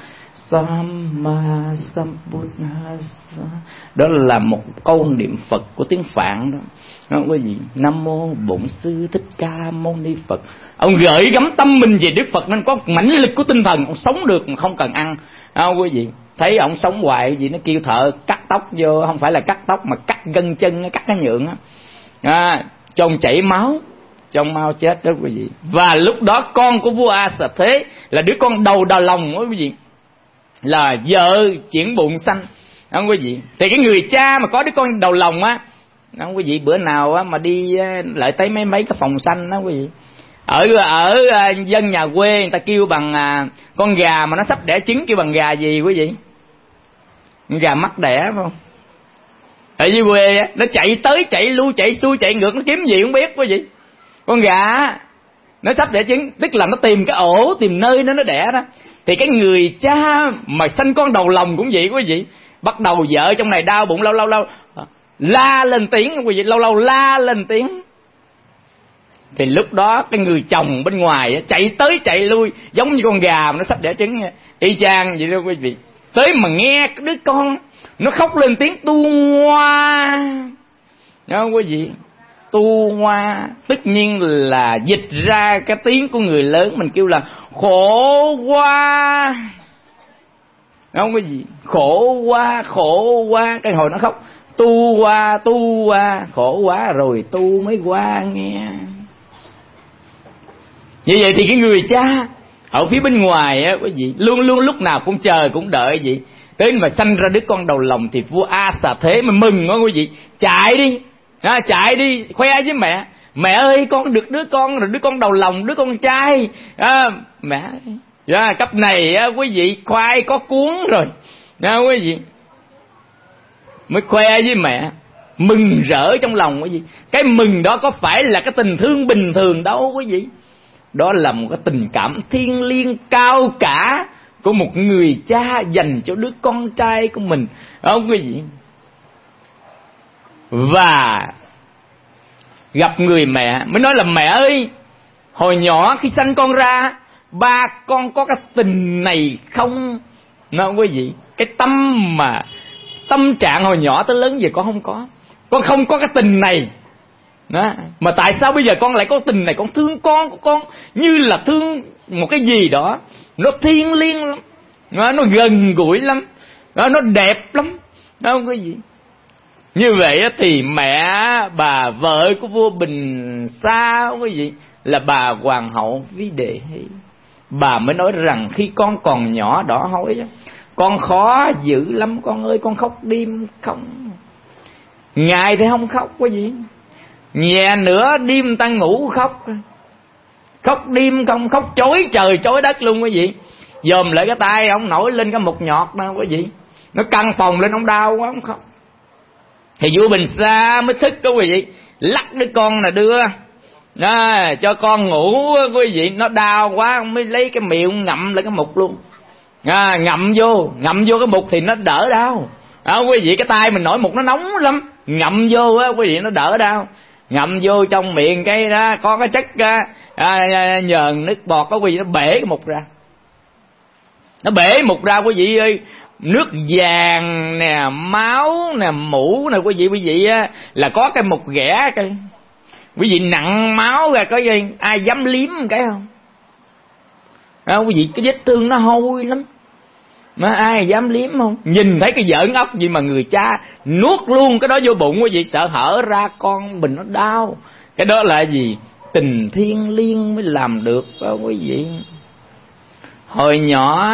Samma Sambuddhassa. Đó là một câu niệm Phật của tiếng Phạn đó, không có gì. Nam mô Bổn Sư Thích Ca Mâu Ni Phật. Ông gửi gắm tâm mình về Đức Phật nên có mãnh lực của tinh thần, ông sống được mà không cần ăn, không quý vị. Thấy ông sống hoài gì, nó kêu thợ cắt tóc vô, không phải là cắt tóc mà cắt gân chân, cắt cái nhượng á, à, cho ông chảy máu, cho ông mau chết đó quý vị. Và lúc đó con của vua A Xà Thế là đứa con đầu đào lòng đó quý vị, là vợ chuyển bụng sanh, không quý vị. Thì cái người cha mà có đứa con đầu lòng á, không quý vị, bữa nào á mà đi lại thấy mấy mấy cái phòng xanh đó quý vị, ở ở dân nhà quê người ta kêu bằng à, con gà mà nó sắp đẻ trứng kêu bằng gà gì quý vị? Gà mắc đẻ phải không? Ở dưới quê á, nó chạy tới chạy lui chạy xuôi chạy ngược, nó kiếm gì không biết quý vị. Con gà nó sắp đẻ trứng, tức là nó tìm cái ổ, tìm nơi nó nó đẻ đó. Thì cái người cha mà sanh con đầu lòng cũng vậy quý vị, bắt đầu vợ trong này đau bụng, lâu lâu lâu la lên tiếng quý vị, lâu lâu la lên tiếng. Thì lúc đó cái người chồng bên ngoài chạy tới chạy lui giống như con gà mà nó sắp đẻ trứng, y chang vậy đó quý vị. Tới mà nghe cái đứa con nó khóc lên tiếng tu hoa, đúng không quý vị? Tu hoa tất nhiên là dịch ra cái tiếng của người lớn mình kêu là khổ quá, đúng không quý vị? Khổ quá, khổ quá. Cái hồi nó khóc tu hoa, tu hoa, khổ quá rồi tu mới qua nghe. Như vậy thì cái người cha ở phía bên ngoài á quý vị, luôn luôn lúc nào cũng chờ cũng đợi vậy. Tới mà sanh ra đứa con đầu lòng thì vua A Xà Thế mà mừng đó quý vị, chạy đi, à, chạy đi khoe với mẹ, mẹ ơi con được đứa con rồi, đứa con đầu lòng, đứa con trai, à, mẹ à, cấp này á quý vị khoai có cuốn rồi, à, quý vị mới khoe với mẹ, mừng rỡ trong lòng quý vị. Cái mừng đó có phải là cái tình thương bình thường đâu quý vị, đó là một cái tình cảm thiêng liêng cao cả của một người cha dành cho đứa con trai của mình, không quý vị? Và gặp người mẹ mới nói là mẹ ơi, hồi nhỏ khi sanh con ra, ba con có cái tình này không? Nó không quý vị? Cái tâm mà tâm trạng hồi nhỏ tới lớn giờ con không có, con không có cái tình này đó. Mà tại sao bây giờ con lại có tình này? Con thương con của con như là thương một cái gì đó nó thiêng liêng lắm, nó, nó gần gũi lắm, nó, nó đẹp lắm, đó không có gì. Như vậy thì mẹ bà vợ của vua Bình Sa, không có gì, là bà hoàng hậu Vi Đề Hy. Bà mới nói rằng khi con còn nhỏ đỏ hối, con khó dữ lắm con ơi, con khóc đêm không, ngày thì không khóc có gì, nhẹ nữa đêm ta ngủ khóc, khóc đêm không, khóc chối trời chối đất luôn quý vị. Dòm lại cái tay ông nổi lên cái một nhọt đâu quý vị, nó căng phòng lên, ông đau quá ông khóc. Thì vua Bình Sa mới thức đó quý vị, lắc đứa con là đưa đó, cho con ngủ quý vị, nó đau quá ông mới lấy cái miệng ngậm lại cái mục luôn, à, ngậm vô ngậm vô cái mục thì nó đỡ đau đó quý vị. Cái tay mình nổi mục nó nóng lắm, ngậm vô á quý vị nó đỡ đau. Ngậm vô trong miệng cái đó có cái chất à, nhờn nước bọt đó quý vị, nó bể cái mục ra, nó bể mục ra quý vị ơi. Nước vàng nè, máu nè, mũ nè quý vị, quý vị á, là có cái mục ghẻ cái quý vị nặng máu ra, có gì ai dám liếm cái không? À, quý vị cái vết thương nó hôi lắm mà ai dám liếm không? Nhìn thấy cái giỡn ốc gì mà người cha nuốt luôn cái đó vô bụng quý vị, sợ hở ra con mình nó đau. Cái đó là gì? Tình thiêng liêng mới làm được đó quý vị. Hồi nhỏ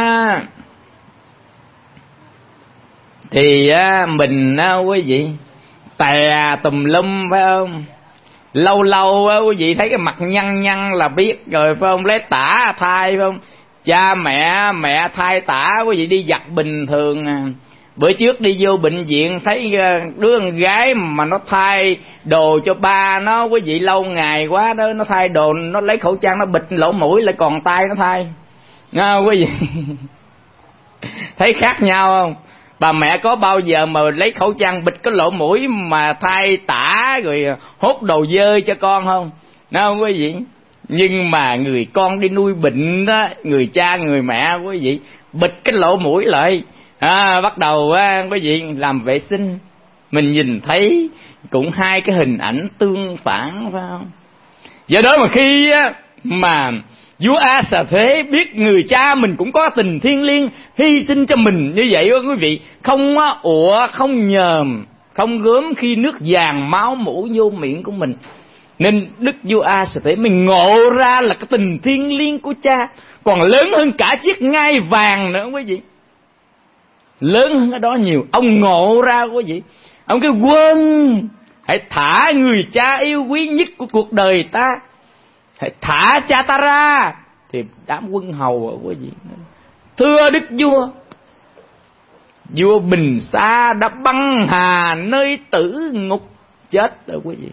thì mình quý vị tè tùm lum phải không? Lâu lâu quý vị thấy cái mặt nhăn nhăn là biết rồi phải không? Lấy tả thai phải không? Cha mẹ mẹ thai tả quý vị đi giặt bình thường à. Bữa trước đi vô bệnh viện thấy đứa con gái mà nó thay đồ cho ba nó quý vị, lâu ngày quá đó nó thay đồ, nó lấy khẩu trang nó bịt lỗ mũi lại còn tay nó thay. Nghe quý vị? Thấy khác nhau không? Bà mẹ có bao giờ mà lấy khẩu trang bịt cái lỗ mũi mà thay tả rồi hốt đồ dơ cho con không? Nghe không quý vị? Nhưng mà người con đi nuôi bệnh đó, người cha người mẹ quý vị bịt cái lỗ mũi lại, à, bắt đầu á quý vị làm vệ sinh. Mình nhìn thấy cũng hai cái hình ảnh tương phản phải không? Do đó mà khi á mà vua A Xà Thế biết người cha mình cũng có tình thiêng liêng, hy sinh cho mình như vậy đó quý vị, không á ủa, không nhờm, không gớm khi nước vàng máu mũ vô miệng của mình, nên đức vua A Xà Thế mình ngộ ra là cái tình thiêng liêng của cha còn lớn hơn cả chiếc ngai vàng nữa quý vị, lớn hơn cái đó nhiều. Ông ngộ ra quý vị, ông kêu quân hãy thả người cha yêu quý nhất của cuộc đời ta, hãy thả cha ta ra. Thì đám quân hầu quý vị, thưa đức vua, vua Bình Sa đã băng hà nơi tử ngục chết rồi quý vị.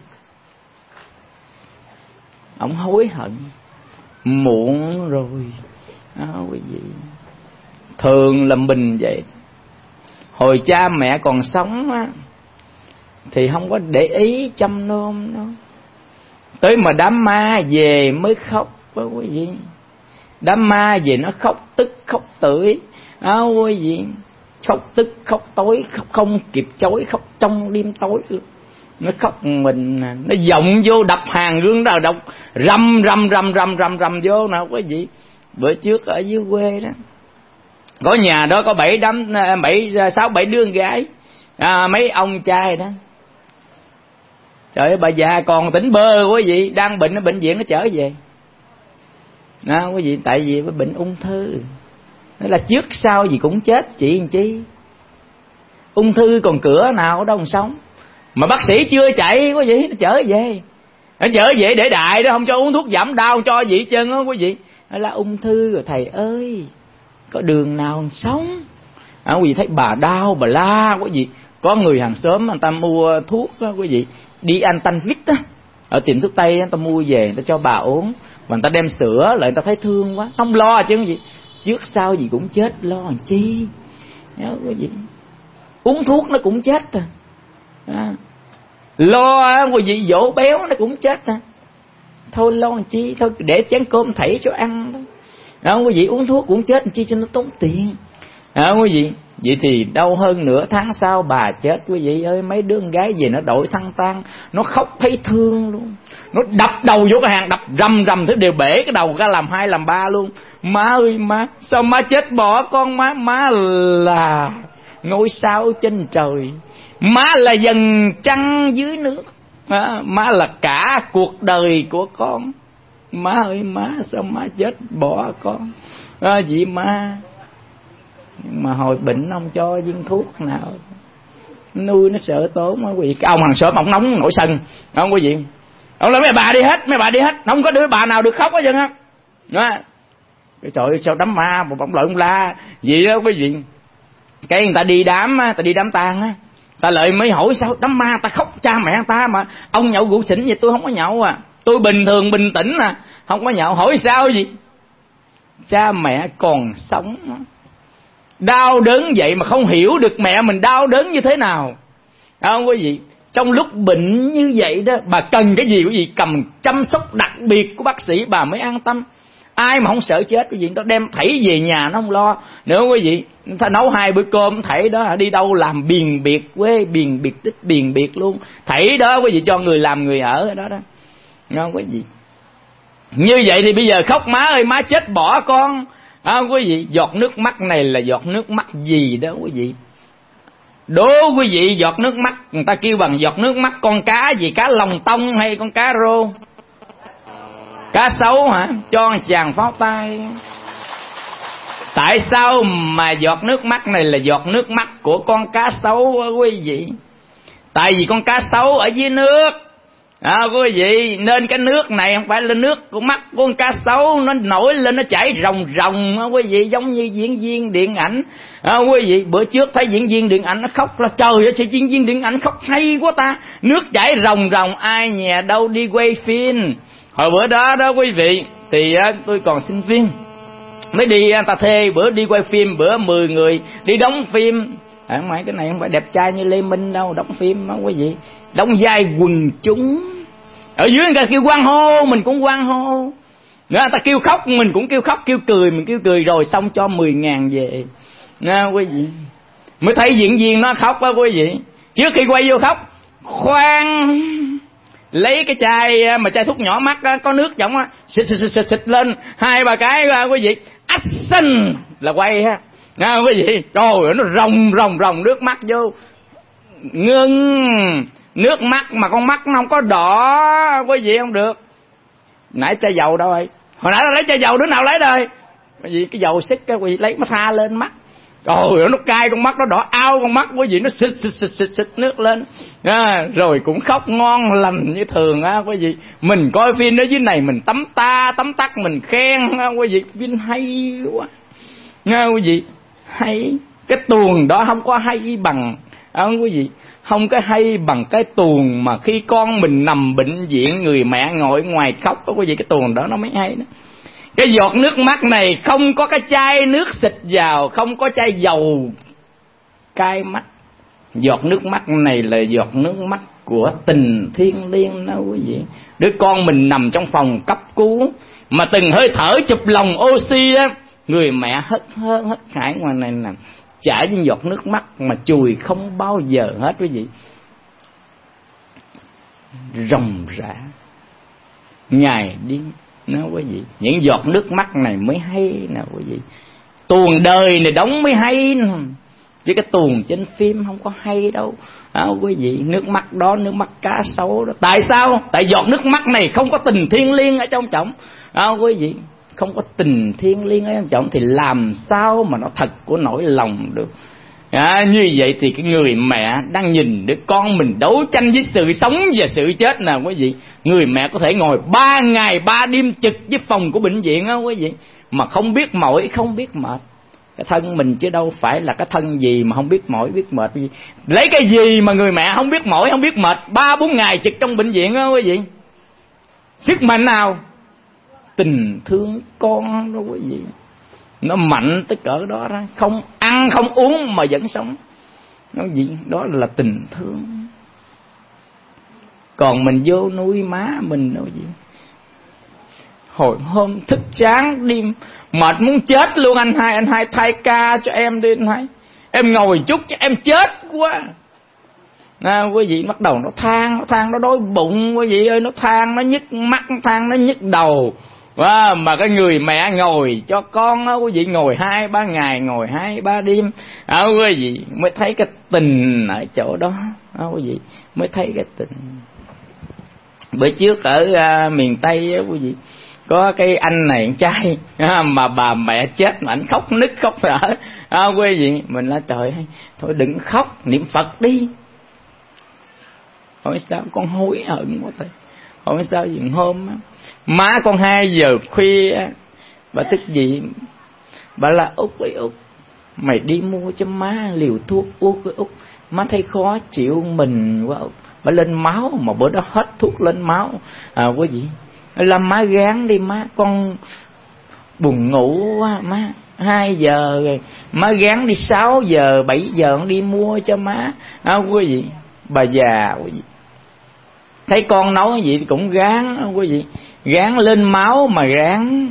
Ông hối hận muộn rồi đó quý vị. Thường là mình vậy, hồi cha mẹ còn sống á thì không có để ý chăm nom nó, tới mà đám ma về mới khóc đó quý vị. Đám ma về nó khóc tức khóc tưởi đó quý vị, khóc tức khóc tối, khóc không kịp chối, khóc trong đêm tối luôn. Nó khóc mình, nó vọng vô đập hàng gương đó, đọc rầm rầm rầm rầm rầm rầm vô nào quý vị. Bữa trước ở dưới quê đó, có nhà đó có bảy đám bảy sáu bảy đứa con gái, à, mấy ông trai đó. Trời ơi, bà già còn tỉnh bơ quý vị, đang bệnh ở bệnh viện nó trở về. Đó quý vị, tại vì cái bệnh ung thư. Đó là trước sau gì cũng chết, chị làm chi. Ung thư còn cửa nào ở đâu mà sống. Mà bác sĩ chưa chạy quý vị, nó trở về. Nó trở về để đại đó, không cho uống thuốc giảm đau, cho gì hết trơn đó quý vị. Đó là ung thư rồi thầy ơi, có đường nào sống. À, quý vị thấy bà đau, bà la quý vị. Có người hàng xóm người ta mua thuốc đó, quý vị, đi Antanvit á, ở tiệm thuốc tây người ta mua về, người ta cho bà uống, và người ta đem sữa lại, người ta thấy thương quá, không lo chứ gì. trước sau gì cũng chết, lo làm chi? Nhớ quý vị, uống thuốc nó cũng chết à, à. Lo quý vị dỗ béo nó cũng chết à. Thôi lo làm chi, thôi để chén cơm thảy cho ăn đó. Đó, quý vị uống thuốc cũng chết làm chi cho nó tốn tiền. Đó, quý vị, vậy thì đâu hơn nửa tháng sau bà chết quý vị ơi. Mấy đứa con gái về nó đội thăng tang, nó khóc thấy thương luôn, nó đập đầu vô cái hàng, đập rầm rầm thứ đều bể cái đầu ra làm hai làm ba luôn. Má ơi má, sao má chết bỏ con má? Má là ngôi sao trên trời, má là dần trăng dưới nước, má là cả cuộc đời của con. Má ơi má, sao má chết bỏ con? À, vậy má, nhưng mà hồi bệnh ông cho viên thuốc nào nuôi nó sợ tốn á quý vị. Cái ông hàng xóm ông nóng nổi sân, không quý vị, ông nói mấy bà đi hết, mấy bà đi hết, không có đứa bà nào được khóc hết trơn á. Cái trời ơi, sao đám ma một bóng lợi ông la vậy đó quý vị. Cái người ta đi đám, ta đi đám tang á, ta lại mới hỏi sao đám ma ta khóc cha mẹ ta mà ông nhậu rượu xỉn vậy? Tôi không có nhậu à, tôi bình thường bình tĩnh à, không có nhậu. Hỏi sao gì? Cha mẹ còn sống, đau đớn vậy mà không hiểu được mẹ mình đau đớn như thế nào. Không quý vị, trong lúc bệnh như vậy đó, bà cần cái gì quý vị? Cầm chăm sóc đặc biệt của bác sĩ bà mới an tâm. Ai mà không sợ chết quý vị, nó đem thảy về nhà nó không lo nữa quý vị. Ta nấu hai bữa cơm thảy đó, đi đâu làm biền biệt quê, biền biệt tích biền biệt luôn. Thảy đó quý vị cho người làm người ở đó đó. Ngon quý vị. Như vậy thì bây giờ khóc má ơi má chết bỏ con. À, quý vị, giọt nước mắt này là giọt nước mắt gì đó quý vị? Đố quý vị, giọt nước mắt người ta kêu bằng giọt nước mắt con cá gì? Cá lồng tông hay con cá rô? Cá sấu hả? Cho chàng pháo tay. Tại sao mà giọt nước mắt này là giọt nước mắt của con cá sấu quý vị? Tại vì con cá sấu ở dưới nước, à, quý vị, nên cái nước này không phải là nước của mắt của con cá sấu, nó nổi lên nó chảy ròng ròng quý vị, giống như diễn viên điện ảnh. À, quý vị, bữa trước thấy diễn viên điện ảnh nó khóc là trời ơi, sao diễn viên điện ảnh khóc hay quá ta, nước chảy ròng ròng, ai nhà đâu đi quay phim. Hồi bữa đó đó quý vị, thì à, tôi còn sinh viên, mới đi người ta thuê bữa đi quay phim, bữa mười người đi đóng phim. À, mấy cái này không phải đẹp trai như Lê Minh đâu, đóng phim đó quý vị, đóng vai quần chúng. Ở dưới người ta kêu hoan hô, mình cũng hoan hô. Người ta kêu khóc, mình cũng kêu khóc, kêu cười, mình kêu cười, rồi xong cho mười ngàn về. Nha quý vị. Mới thấy diễn viên nó khóc á quý vị. Trước khi quay vô khóc, khoan, lấy cái chai mà chai thuốc nhỏ mắt á, có nước trong á, xịt xịt xịt xịt lên hai ba cái ra quý vị. Action là quay ha. Nha quý vị. Rồi nó ròng ròng ròng nước mắt vô. Ngưng. Nước mắt mà con mắt nó không có đỏ quý vị, không được. Nãy chai dầu đâu rồi? Hồi nãy lấy chai dầu đứa nào lấy đây? Quý vị, cái dầu xích cái quý vị lấy nó tha lên mắt. Rồi nó cay con mắt, nó đỏ ao con mắt quý vị, nó xịt xịt xịt xịt xịt nước lên. À, rồi cũng khóc ngon lành như thường á quý vị. Mình coi phim ở dưới này mình tấm ta tấm tắc mình khen á quý vị, phim hay quá. Nghe quý vị, hay. Cái tuồng đó không có hay bằng, à, quý vị, không có hay bằng cái tuồng mà khi con mình nằm bệnh viện, người mẹ ngồi ngoài khóc đó quý vị, cái tuồng đó nó mới hay đó. Cái giọt nước mắt này không có cái chai nước xịt vào, không có chai dầu cay mắt. Giọt nước mắt này là giọt nước mắt của tình thiêng liêng đó quý vị. Đứa con mình nằm trong phòng cấp cứu mà từng hơi thở chụp lồng oxy đó, người mẹ hất hơ hất hải ngoài này nè, chảy những giọt nước mắt mà chùi không bao giờ hết quý vị. Ròng rã ngày đêm nó quý vị, những giọt nước mắt này mới hay nè quý vị. Tuồng đời này đóng mới hay nè, chứ cái tuồng trên phim không có hay đâu à, quý vị. Nước mắt đó nước mắt cá sấu đó. Tại sao? Tại giọt nước mắt này không có tình thiêng liêng ở trong trọng à, quý vị. Không có tình thiêng liêng ở trong trọng thì làm sao mà nó thật của nỗi lòng được à, như vậy thì cái người mẹ đang nhìn đứa con mình đấu tranh với sự sống và sự chết nè quý vị. Người mẹ có thể ngồi ba ngày ba đêm trực với phòng của bệnh viện á quý vị, mà không biết mỏi không biết mệt. Cái thân mình chứ đâu phải là cái thân gì mà không biết mỏi biết mệt gì. Lấy cái gì mà người mẹ không biết mỏi không biết mệt ba bốn ngày trực trong bệnh viện á quý vị. Sức mạnh nào? Tình thương con đó quý vị. nó mạnh tới cỡ đó đó, không ăn không uống mà vẫn sống. Nó gì? Đó là tình thương. Còn mình vô nuôi má mình đâu gì. Hồi hôm thức sáng đi mệt muốn chết luôn, anh hai anh hai thay ca cho em đi anh hai. Em ngồi chút cho em chết quá. À, quý vị bắt đầu nó than, nó than nó đói bụng, quý vị ơi, nó than nó nhức mắt, nó than nó nhức đầu. À, mà cái người mẹ ngồi cho con á, quý vị ngồi hai ba ngày, ngồi hai ba đêm, à, quý vị mới thấy cái tình ở chỗ đó, à, quý vị mới thấy cái tình. Bữa trước ở uh, miền Tây á, quý vị có cái anh này anh trai à, mà bà mẹ chết mà anh khóc nức khóc rã, à, quý vị mình nói trời ơi, thôi đừng khóc, niệm Phật đi. Hỏi sao con hối hận quá thầy. Hỏi sao dừng hôm á, má con hai giờ khuya bà thức dậy, bà là Út ơi Út, mày đi mua cho má liều thuốc uống với Út, má thấy khó chịu mình quá Út. Bà lên máu mà bữa đó hết thuốc lên máu, à quý vị làm má gán đi má, con buồn ngủ quá má, hai giờ rồi má gán đi sáu giờ bảy giờ đi mua cho má, à quý vị. Bà già quý vị thấy con nấu gì thì cũng gán, quý vị gán lên máu mà gán.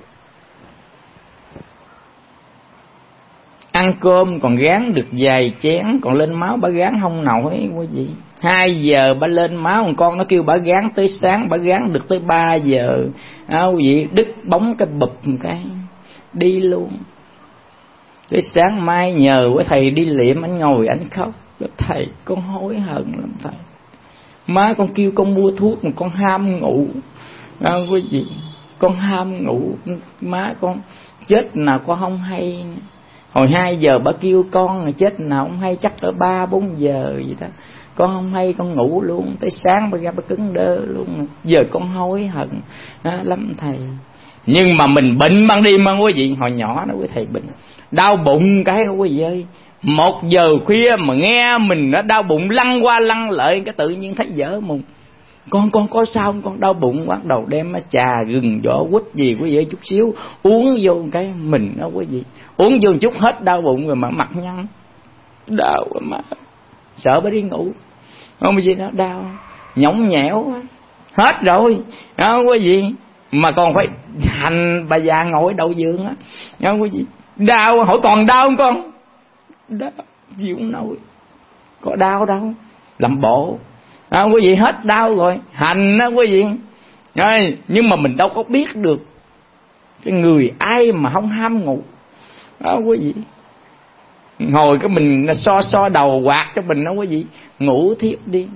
Ăn cơm còn gán được vài chén, còn lên máu bà gán không nổi quý vị. Hai giờ bà lên máu, còn con nó kêu bà gán tới sáng, bà gán được tới ba giờ, à, quý vị đứt bóng cái bụp một cái đi luôn. Tới sáng mai nhờ với thầy đi liệm, anh ngồi anh khóc, thầy con hối hận lắm thầy, má con kêu con mua thuốc mà con ham ngủ, à, quý vị con ham ngủ, má con chết nào con không hay. Hồi hai giờ bà kêu con chết nào không hay, chắc ở ba bốn giờ vậy đó, con không hay con ngủ luôn, tới sáng bà ra bà cứng đơ luôn. Giờ con hối hận à, lắm thầy. Nhưng mà mình bệnh ban đêm mà quý vị, hồi nhỏ đó quý thầy bệnh đau bụng cái quý vị ơi, một giờ khuya mà nghe mình nó đau bụng lăn qua lăn lại, cái tự nhiên thấy dở mùng. Con con có sao không? Con đau bụng, bắt đầu đem trà gừng vỏ quýt gì quý vị chút xíu uống vô cái mình đó quý vị, uống vô một chút hết đau bụng rồi mà mặt nhăn đau mà sợ bà đi ngủ không gì đó, đau nhõng nhẽo hết rồi đó quý vị. Mà còn phải hành bà già ngồi đầu giường á, đó quý vị, đau hỏi còn đau không con? Đau chịu không nổi, có đau đâu, làm bộ à, quý vị hết đau rồi hành đó quý vị. Rồi, nhưng mà mình đâu có biết được cái người ai mà không ham ngủ đó quý vị. Ngồi cái mình so so đầu quạt cho mình đó quý vị, ngủ thiếp đi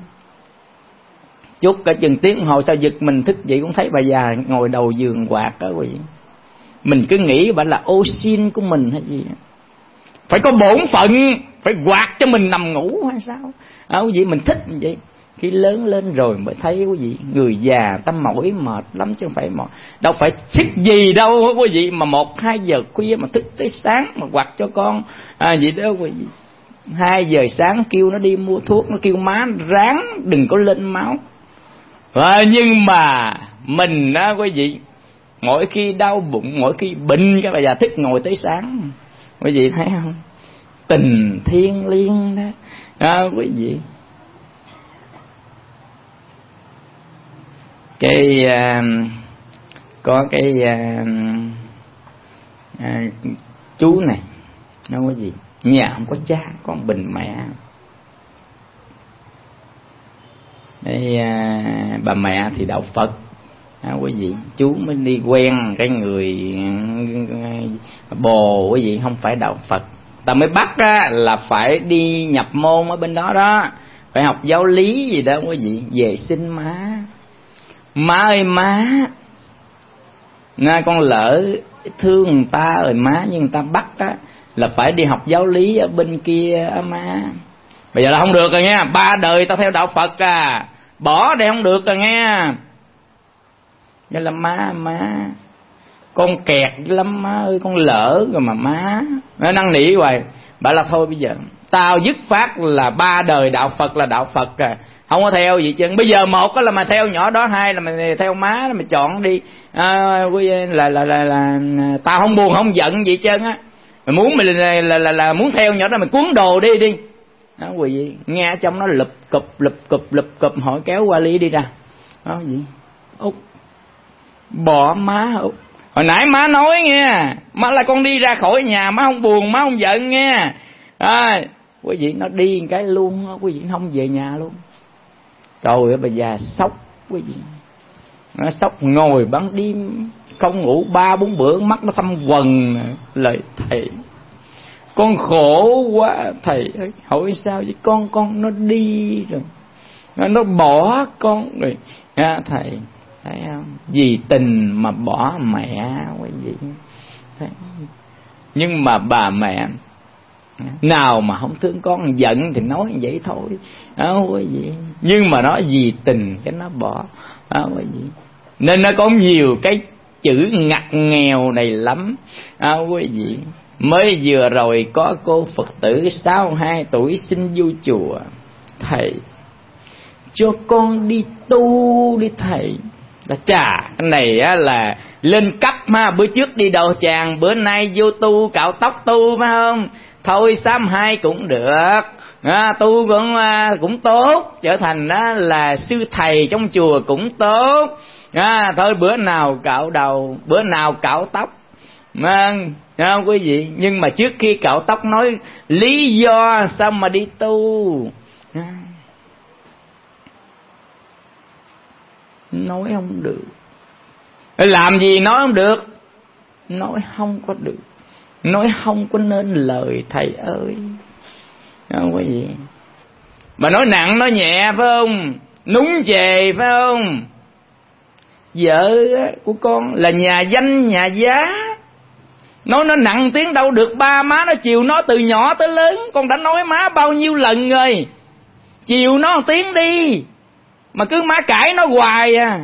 chút cả chừng tiếng hồi sau giật mình thức dậy cũng thấy bà già ngồi đầu giường quạt đó quý vị. Mình cứ nghĩ bà là ô xin của mình hay gì, phải có bổn phận phải quạt cho mình nằm ngủ hay sao à, quý vị. Mình thích như vậy. Khi lớn lên rồi mới thấy quý vị, người già ta mỏi mệt lắm chứ không phải mỏi, đâu phải sức gì đâu quý vị, mà một hai giờ khuya mà thức tới sáng mà quạt cho con à, vậy đó quý vị. Hai giờ sáng kêu nó đi mua thuốc, nó kêu má ráng đừng có lên máu à, nhưng mà mình đó quý vị, mỗi khi đau bụng, mỗi khi bệnh cái bà già thức ngồi tới sáng, quý vị thấy không? Tình thiêng liêng đó à, quý vị. Cái uh, có cái uh, uh, chú này nó có gì, nhà không có cha, con bình mẹ. Cái uh, bà mẹ thì đạo Phật à, quý vị. Chú mới đi quen cái người uh, bồ quý vị, không phải đạo Phật. Ta mới bắt á, là phải đi nhập môn ở bên đó đó, phải học giáo lý gì đó quý vị. Về xin má, má ơi má, nghe con lỡ thương người ta rồi má, nhưng người ta bắt á là phải đi học giáo lý ở bên kia á má. Bây giờ là không được rồi nghe, ba đời tao theo đạo Phật à, bỏ đây không được rồi nghe. Vậy là má má con kẹt lắm má ơi, con lỡ rồi mà má. Nó năn nỉ hoài. Bà là thôi bây giờ Tao dứt phát là ba đời đạo Phật là đạo Phật à, không có theo gì chứ. Bây giờ một là mà theo nhỏ đó, hai là mày theo má, là mày chọn đi. À, là, là là là là tao không buồn không giận gì chứ á. Mày muốn mày là, là là là muốn theo nhỏ đó, mày cuốn đồ đi đi. Đó quý vị, nghe ở trong nó lụp cụp lụp cụp lụp cụp, hỏi kéo qua ly đi ra. Đó gì? Út bỏ má Út. Hồi nãy má nói nghe, má là con đi ra khỏi nhà, má không buồn, má không giận nghe. À, quý vị nó đi cái luôn, quý vị không về nhà luôn. Rồi bà già sốc quý vị, nó sốc ngồi ban đêm không ngủ ba bốn bữa, mắt nó thâm quầng. Lời thầy con khổ quá thầy ơi. Hỏi sao vậy? Con con nó đi rồi, nó bỏ con rồi. À, thầy thấy không, vì tình mà bỏ mẹ quý vị. Thấy. Nhưng mà bà mẹ nào mà không thương con, giận thì nói vậy thôi đó quý vị. Nhưng mà nó vì tình cái nó bỏ đó quý vị. Nên nó có nhiều cái chữ ngặt nghèo này lắm đó quý vị. Mới vừa rồi có cô Phật tử sáu hai tuổi xin vô chùa, thầy cho con đi tu đi thầy. Là chà, cái này á là lên cấp ha. Bữa trước đi đầu tràng, bữa nay vô tu cạo tóc tu phải không? Thôi sám hai cũng được à, tu cũng à, cũng tốt, trở thành á là sư thầy trong chùa cũng tốt à, thôi bữa nào cạo đầu, bữa nào cạo tóc mà, không quý vị. Nhưng mà trước khi cạo tóc nói lý do sao mà đi tu à, nói không được. Làm gì nói không được? Nói không có được, nói không có nên lời thầy ơi. Không có gì. Mà nói nặng nói nhẹ phải không? Núng chề phải không? Vợ của con là nhà danh nhà giá, nói nó nặng tiếng đâu được. Ba má nó chiều nó từ nhỏ tới lớn, con đã nói má bao nhiêu lần rồi, chiều nó một tiếng đi, mà cứ má cãi nó hoài à.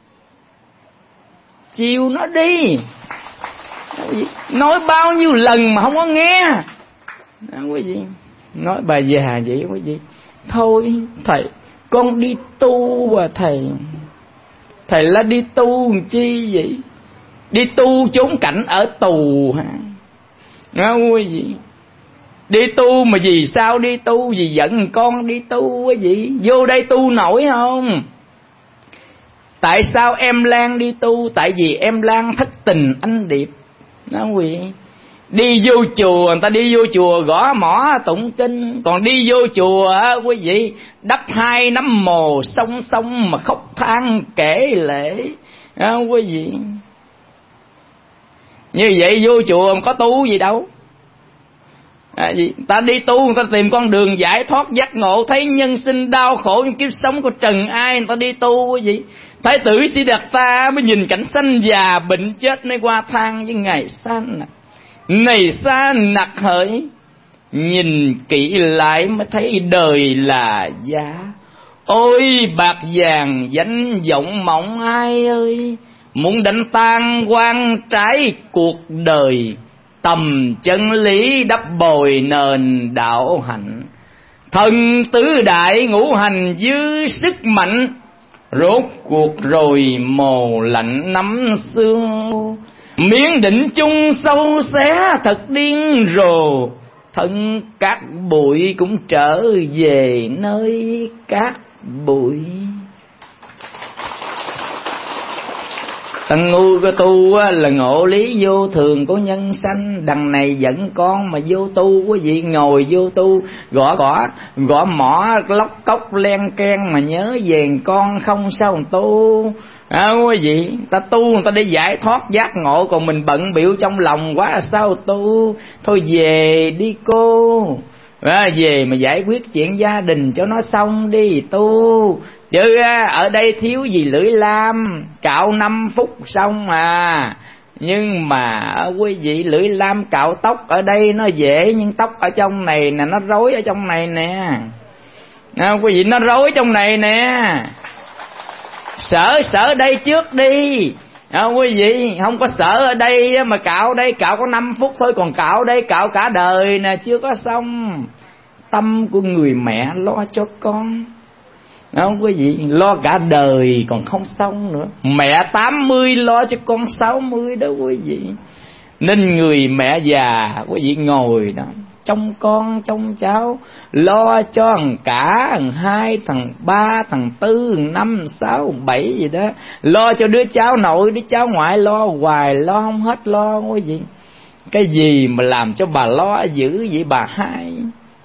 Chiều nó đi, nói bao nhiêu lần mà không có nghe đó, quý vị. Nói bà già vậy quý vị. Thôi thầy con đi tu à thầy. Thầy là đi tu làm chi vậy? Đi tu trốn cảnh ở tù hả? Đó quý vị. Đi tu mà vì sao đi tu? Vì giận con đi tu quý vị. Vô đây tu nổi không? Tại sao em Lan đi tu? Tại vì em Lan thất tình anh Điệp đó quý vị. Đi vô chùa, người ta đi vô chùa gõ mõ tụng kinh, còn đi vô chùa quý vị đắp hai nắm mồ song song mà khóc than kể lễ đó quý vị. Như vậy vô chùa có tu gì đâu à, gì? Ta đi tu người ta tìm con đường giải thoát giác ngộ, thấy nhân sinh đau khổ trong kiếp sống của trần ai, người ta đi tu quý vị. Thái tử Siddhartha mới nhìn cảnh sanh già bệnh chết mới qua than với ngài san nặc, này xa nặc hỡi, nhìn kỹ lại mới thấy đời là giá. Ôi bạc vàng danh vọng mộng ai ơi, muốn đánh tan quan trái cuộc đời, tầm chân lý đắp bồi nền đạo hạnh. Thần tứ đại ngũ hành dư sức mạnh, rốt cuộc rồi mồ lạnh nắm xương. Miếng định chung sâu xé thật điên rồ, thân cát bụi cũng trở về nơi cát bụi. Thằng ngu cái tu là ngộ lý vô thường của nhân sanh. Đằng này giận con mà vô tu quý vị, ngồi vô tu gõ gõ gõ mỏ lóc cốc len ken mà nhớ về con không sao mà tu à, quý vị. Ta tu người ta để giải thoát giác ngộ, còn mình bận bịu trong lòng quá sao tu. Thôi về đi cô à, về mà giải quyết chuyện gia đình cho nó xong đi tu. Chứ ở đây thiếu gì lưỡi lam, cạo năm phút xong à. Nhưng mà quý vị, lưỡi lam cạo tóc ở đây nó dễ, nhưng tóc ở trong này nè, nó rối ở trong này nè à, quý vị, nó rối trong này nè. Sợ sợ đây trước đi à, quý vị. Không có sợ ở đây mà cạo đây, cạo có năm phút thôi, còn cạo đây cạo cả đời nè, chưa có xong. tâm của người mẹ lo cho con. Đúng không quý vị? Lo cả đời còn không xong nữa. Mẹ tám mươi lo cho con sáu mươi đó quý vị. Nên người mẹ già quý vị ngồi đó, trông con trông cháu, lo cho thằng cả, thằng hai, thằng ba, thằng tư, thằng năm, sáu, thằng bảy gì đó. Lo cho đứa cháu nội, đứa cháu ngoại, lo hoài, lo không hết lo quý vị. Cái gì mà làm cho bà lo dữ vậy bà hai?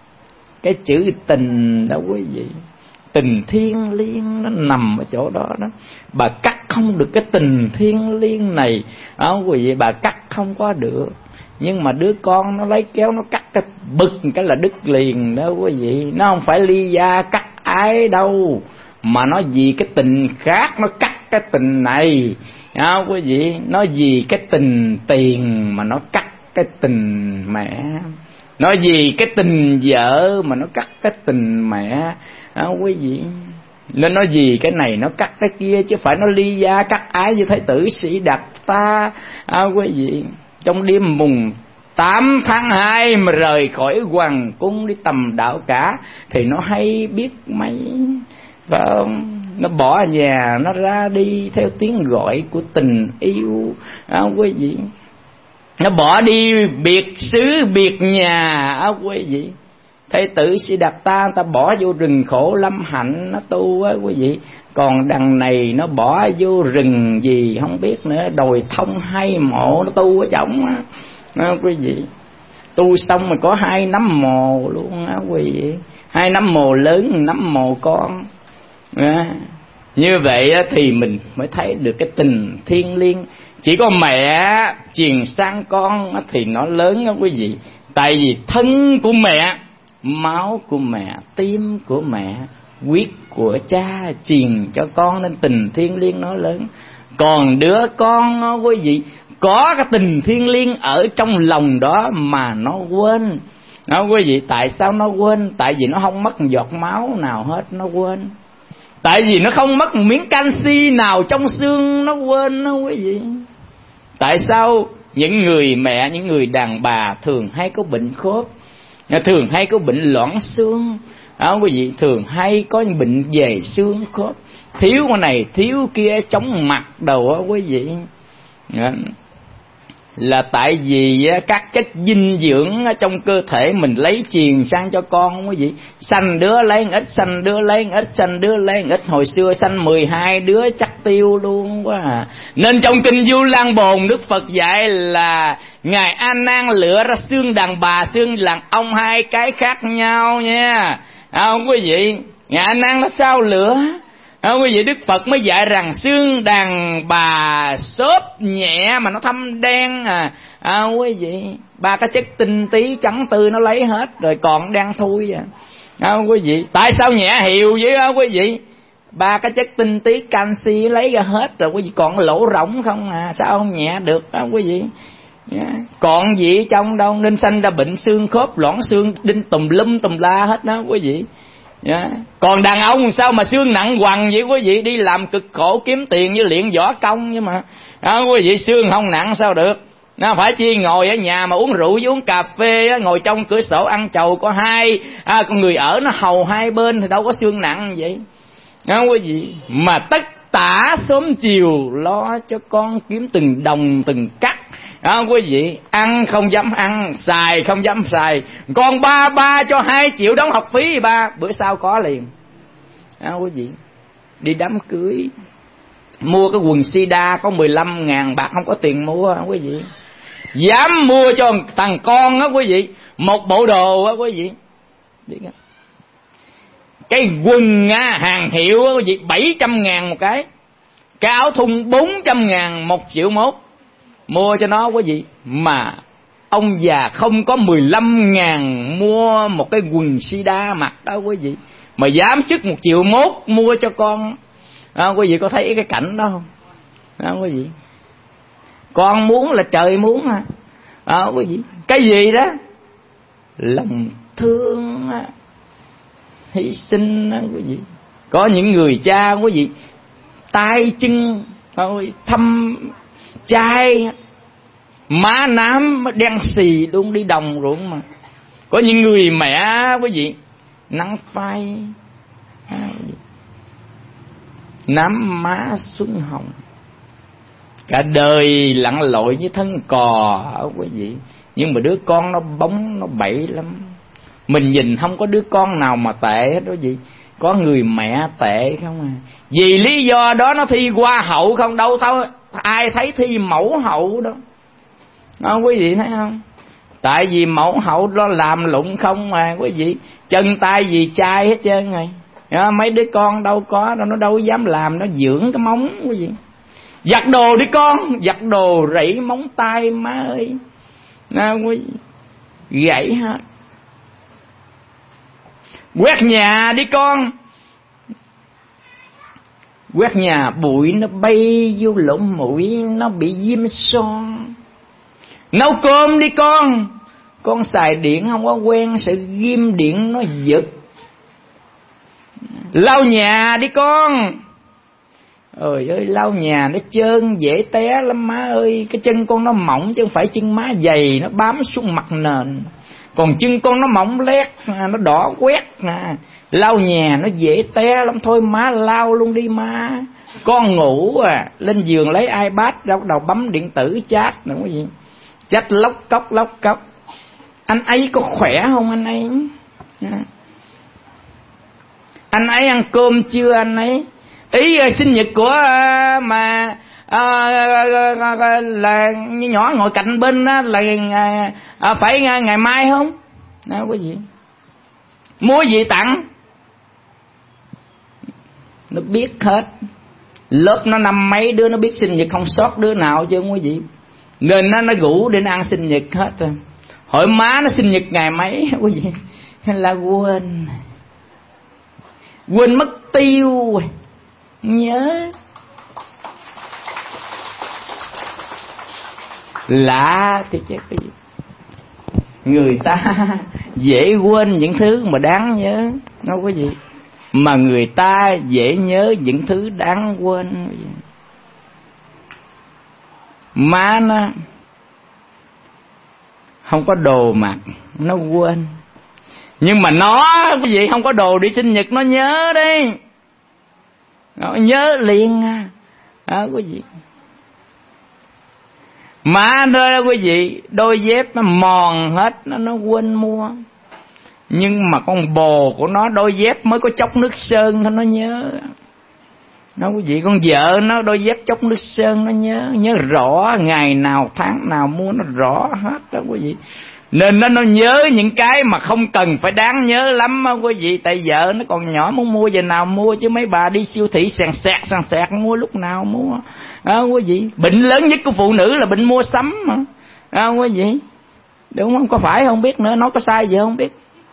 Cái chữ tình đó quý vị. Tình thiêng liêng nó nằm ở chỗ đó đó. Bà cắt không được cái tình thiêng liêng này, không quý vị, bà cắt không có được. Nhưng mà đứa con nó lấy kéo nó cắt cái bực cái là đứt liền đó quý vị. Nó không phải ly gia cắt ái đâu, mà nó vì cái tình khác nó cắt cái tình này, không quý vị. Nó vì cái tình tiền mà nó cắt cái tình mẹ. Nó vì cái tình vợ mà nó cắt cái tình mẹ, không quý vị. Nên nó vì cái này nó cắt cái kia, chứ phải nó ly gia cắt ái như Thái tử Sĩ Đạt ta, không quý vị. Trong đêm mùng tám tháng hai mà rời khỏi hoàng cung đi tầm đạo cả thì nó hay biết mấy, phải không? Nó bỏ nhà nó ra đi theo tiếng gọi của tình yêu, không quý vị. Nó bỏ đi biệt xứ biệt nhà, không quý vị. Thái tử Sĩ Đạt ta ta bỏ vô rừng khổ lâm hạnh nó tu á quý vị. Còn đằng này nó bỏ vô rừng gì không biết nữa, đồi thông hai mộ nó tu ở trỏng á, đó, quý vị. Tu xong mà có hai nấm mồ luôn á quý vị. Hai nấm mồ lớn, nấm mồ con đó. Như vậy thì mình mới thấy được cái tình thiêng liêng. Chỉ có mẹ truyền sang con thì nó lớn đó quý vị. Tại vì thân của mẹ, máu của mẹ, tim của mẹ, huyết của cha truyền cho con nên tình thiêng liêng nó lớn. Còn đứa con đó, quý vị, có cái tình thiêng liêng ở trong lòng đó mà nó quên. Đó quý vị, tại sao nó quên? Tại vì nó không mất giọt máu nào hết, nó quên. Tại vì nó không mất một miếng canxi nào trong xương, nó quên đó quý vị. Tại sao những người mẹ, những người đàn bà thường hay có bệnh khớp, thường hay có bệnh loãng xương, đó quý vị, thường hay có những bệnh về xương khớp, thiếu cái này thiếu kia, chóng mặt đầu đó quý vị. Đó. Là tại vì các chất dinh dưỡng trong cơ thể mình lấy truyền sang cho con quý vị. Sanh đứa lấy một ít, sanh đứa lấy một ít, sanh đứa lấy một ít. Hồi xưa sanh mười hai đứa chắc tiêu luôn quá à. Nên trong kinh Vu Lan Bồn Đức Phật dạy là Ngài A Nan lựa ra xương đàn bà, xương đàn ông hai cái khác nhau nha. Không quý vị, Ngài A Nan nó sao lựa? Không quý vị, Đức Phật mới dạy rằng xương đàn bà xốp nhẹ mà nó thâm đen à, à quý vị, ba cái chất tinh tí trắng tư nó lấy hết rồi còn đang thui à. À quý vị, tại sao nhẹ hiệu vậy á quý vị? Ba cái chất tinh tí canxi lấy ra hết rồi quý vị, còn lỗ rỗng không à, sao không nhẹ được á quý vị? Yeah. Còn gì trong đâu, nên sanh ra bệnh xương khớp loãng xương đinh tùm lum tùm la hết đó quý vị. Yeah. Còn đàn ông sao mà xương nặng quằn vậy quý vị, đi làm cực khổ kiếm tiền như luyện võ công, nhưng mà đó, quý vị xương không nặng sao được. Nó phải chi ngồi ở nhà mà uống rượu với uống cà phê, ngồi trong cửa sổ ăn chầu có hai à, con người ở nó hầu hai bên thì đâu có xương nặng vậy. Đó, quý vị, mà tất tả sớm chiều lo cho con kiếm từng đồng từng cắt. Đó, quý vị, ăn không dám ăn, xài không dám xài. Con ba ba cho hai triệu đóng học phí ba, bữa sau có liền. Đó, quý vị, đi đám cưới mua cái quần sida có mười lăm ngàn bạc không có tiền mua quý vị. Dám mua cho thằng con á quý vị một bộ đồ á quý vị. Cái quần á, hàng hiệu á quý vị, bảy trăm ngàn một cái. Cái áo thun bốn trăm ngàn một triệu mốt. Mua cho nó quý vị. Mà ông già không có mười lăm ngàn mua một cái quần sida mặc đó quý vị, mà dám sức một triệu mốt mua cho con. À, quý vị có thấy cái cảnh đó không? À, quý vị, con muốn là trời muốn à. À, quý vị, cái gì đó lòng thương à, hy sinh à, quý vị. Có những người cha quý vị tay chân thâm chai, má nám đen xì luôn, đi đồng ruộng mà Có những người mẹ quý vị nắng phai, nám má xuân hồng, cả đời lặn lội như thân cò quý vị. Nhưng mà đứa con nó bóng, nó bậy lắm. Mình nhìn không có đứa con nào mà tệ hết đó gì. Có người mẹ tệ không à. Vì lý do đó nó thi hoa hậu không, đâu thôi ai thấy thi mẫu hậu đâu. Đó, quý vị thấy không? Tại vì mẫu hậu nó làm lụng không mà quý vị. Chân tay gì chai hết trơn rồi. Đó, mấy đứa con đâu có đâu, nó đâu dám làm, nó dưỡng cái móng quý vị. Giặt đồ đi con, giặt đồ rỉ móng tay má ơi. Đó, quý vị. Gãy hết. Quét nhà đi con. Quét nhà bụi nó bay vô lỗ mũi, nó bị viêm son. Nấu cơm đi con. Con xài điện không có quen, sự ghim điện nó giật. Lau nhà đi con. Ôi ơi, lau nhà nó trơn dễ té lắm má ơi. Cái chân con nó mỏng chứ không phải chân má dày, nó bám xuống mặt nền. Còn chân con nó mỏng lét, nó đỏ quét nè. Lau nhà nó dễ té lắm, thôi má lau luôn đi má. Con ngủ à, lên giường lấy iPad ra bắt đầu bấm điện tử chat nữa quý vị. Chat lóc cốc lóc cốc. Anh ấy có khỏe không anh ấy? Anh ấy ăn cơm chưa anh ấy? Ý uh, sinh nhật của uh, mà uh, là nhỏ ngồi cạnh bên uh, là uh, uh, phải uh, ngày mai không? Đó quý vị. Mua gì tặng? Nó biết hết. Lớp nó năm mấy đứa nó biết sinh nhật không sót đứa nào chứ quý vị. Nên nó nó rủ để nó ăn sinh nhật hết rồi. Hỏi má nó sinh nhật ngày mấy quý vị? Là quên. Quên mất tiêu. Nhớ. Lạ thì chết cái gì. Người ta dễ quên những thứ mà đáng nhớ. Nó quý vị. Mà người ta dễ nhớ những thứ đáng quên. Má nó không có đồ mặc, nó quên. Nhưng mà nó quý vị không có đồ đi sinh nhật, nó nhớ đi. Nó nhớ liền à. Đó quý vị. Má đó quý vị, đôi dép nó mòn hết, nó, nó quên mua. Nhưng mà con bồ của nó đôi dép mới có chốc nước sơn thôi nó nhớ. Nó quý vị, con vợ nó đôi dép chốc nước sơn nó nhớ, nhớ rõ ngày nào tháng nào mua, nó rõ hết đó quý vị. Nên nó nó nhớ những cái mà không cần phải đáng nhớ lắm đó quý vị. Tại vợ nó còn nhỏ, muốn mua giờ nào mua, chứ mấy bà đi siêu thị sàn sạc sàn sạc mua lúc nào mua. Đó quý vị. Bệnh lớn nhất của phụ nữ là bệnh mua sắm mà. Đó quý vị. Đúng không? Có phải không biết nữa, nói có sai gì không biết.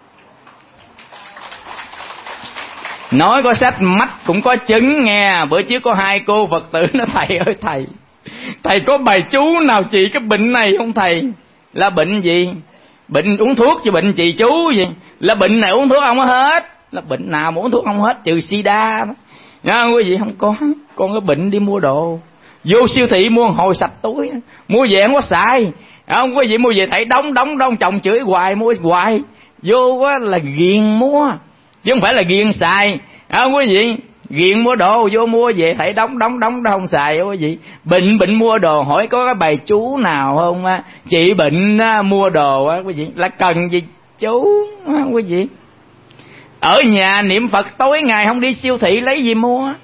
Nói có sách mắt cũng có chứng nghe. Bữa trước có hai cô Phật tử nó: thầy ơi thầy, thầy có bài chú nào trị cái bệnh này không thầy? Là bệnh gì? Bệnh uống thuốc chứ bệnh trị chú gì? Là bệnh này uống thuốc không hết. Là bệnh nào mà uống thuốc không hết trừ sida đó. Nha quý vị, không có. Con cái bệnh đi mua đồ, vô siêu thị mua hồi sạch túi, mua về không có xài. Không quý vị, mua về thấy đóng đóng đóng chồng chửi hoài, mua hoài. Vô quá là ghiền mua, chứ không phải là ghiền xài. Không quý vị, ghiền mua đồ, vô mua về thấy đóng đóng đóng không xài quý vị. Bệnh bệnh mua đồ, hỏi có cái bài chú nào không á chị bệnh á, mua đồ á quý vị? Là cần gì chú á quý vị? Ở nhà niệm Phật tối ngày, không đi siêu thị lấy gì mua.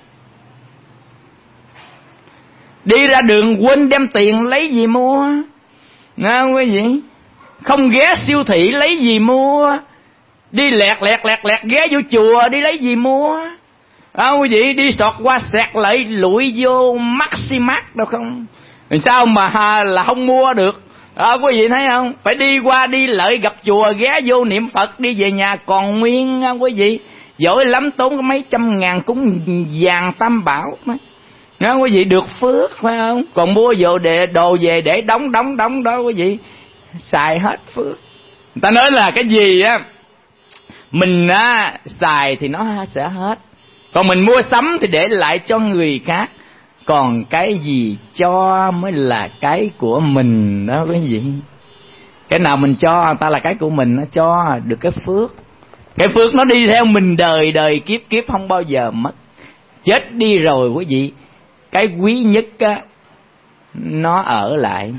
Đi ra đường quên đem tiền lấy gì mua. Nghe quý vị? Không ghé siêu thị lấy gì mua. Đi lẹt lẹt lẹt lẹt ghé vô chùa đi lấy gì mua. À, quý vị, đi sọt qua sẹt lại lụi vô Maximax đâu không? Sao mà là không mua được? À, quý vị thấy không? Phải đi qua đi lại gặp chùa, ghé vô niệm Phật, đi về nhà còn nguyên. Quý vị, giỏi lắm, tốn có mấy trăm ngàn cúng vàng tam bảo. Đó, quý vị, được phước phải không? Còn mua vô để đồ về để đóng đóng đóng đó quý vị, xài hết phước. Người ta nói là cái gì á mình á xài thì nó sẽ hết. Còn mình mua sắm thì để lại cho người khác. Còn cái gì cho mới là cái của mình đó quý vị. Cái nào mình cho ta là cái của mình, nó cho được cái phước. Cái phước nó đi theo mình đời đời kiếp kiếp không bao giờ mất. Chết đi rồi quý vị, cái quý nhất á, nó ở lại.